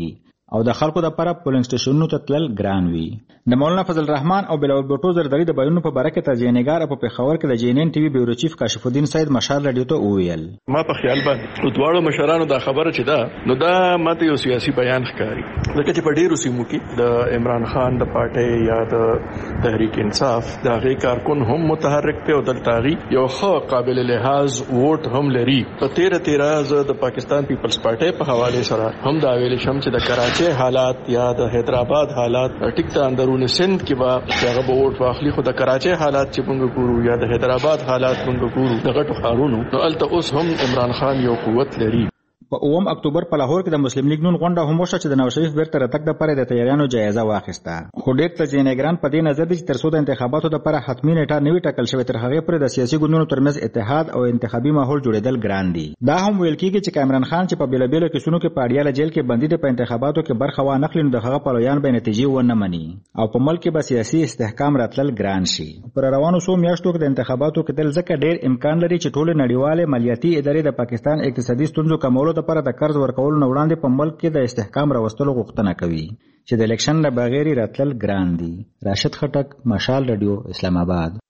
او د خلکو لپاره پولینګ سټیشنونو ته تلل ګران وي. د مولانا فضل الرحمن او بلاول بوټو زرداری د بیانونو په باره کې ترجمه‌نګار په پېښور کې د جینن ټي وي بیورو چیف کاشف الدین سید مشال رادیو ته وویل ما په خیال باندې دواړو مشرانو دا خبره چې دا نو دا ماته یو سیاسي بیان ښکاري لکه چې په ډیرو سیمو کې د عمران خان د پارټي یا د تحریک انصاف د هغې کارکون هم متحرک دی او دلته هغې یو ښه قابل لحاظ ووټ هم لري. په تیره زه د پاکستان پیپلز پارټي په حوالې سره هم دا ویلی شم چې د کراچۍ حالات یا د حیدرآباد حالات ټیک ته اندرون سند کې به هغه به ووټ واخلي، خو د کراچۍ حالات چې موږ ګورو یا د حیدرآباد حالات موږ ګورو د غټو ښارونو نو هلته اوس هم عمران خان یو قوت لري. په 9 اکتوبر په لاهور کې د مسلم لیگ نون غونډه هم وشوه چې د نواز شریف بیرته راتګ دپاره د تیاریانو جایزه واخیسته. خو ډېر تجزیه‌نګران په دې نظر دي چې تر څو د انتخاباتو دپاره حتمي نیټه نه وي ټاکل شوې تر هغې پورې د سیاسي ګوندونو ترمنځ اتحاد او انتخابي ماحول جوړېدل ګران دي. دا هم ویل کېږي چې عمران خان چې په بېلابېلو کیسونو کې په اډیاله جیل کې بندي دی په انتخاباتو کې برخه وانخلي نو د هغه پلویان به نتیجې ونه مني او په ملک کې به سیاسي استحکام راتلل ګران شي. پر روانو څو میاشتو کې د انتخاباتو کېدل ځکه ډېر امکان لري چې ټولې نړیوالې مالیاتي ادارې د پاکستان اقتصادي ستونزو کمولو لپاره د قرض ورکولو نه وړاندې په ملک کې د استحکام راوستلو غوښتنه کوي چې د الیکشن نه بغیر راتلل ګران دي. راشد خټک، مشال رادیو، اسلام آباد.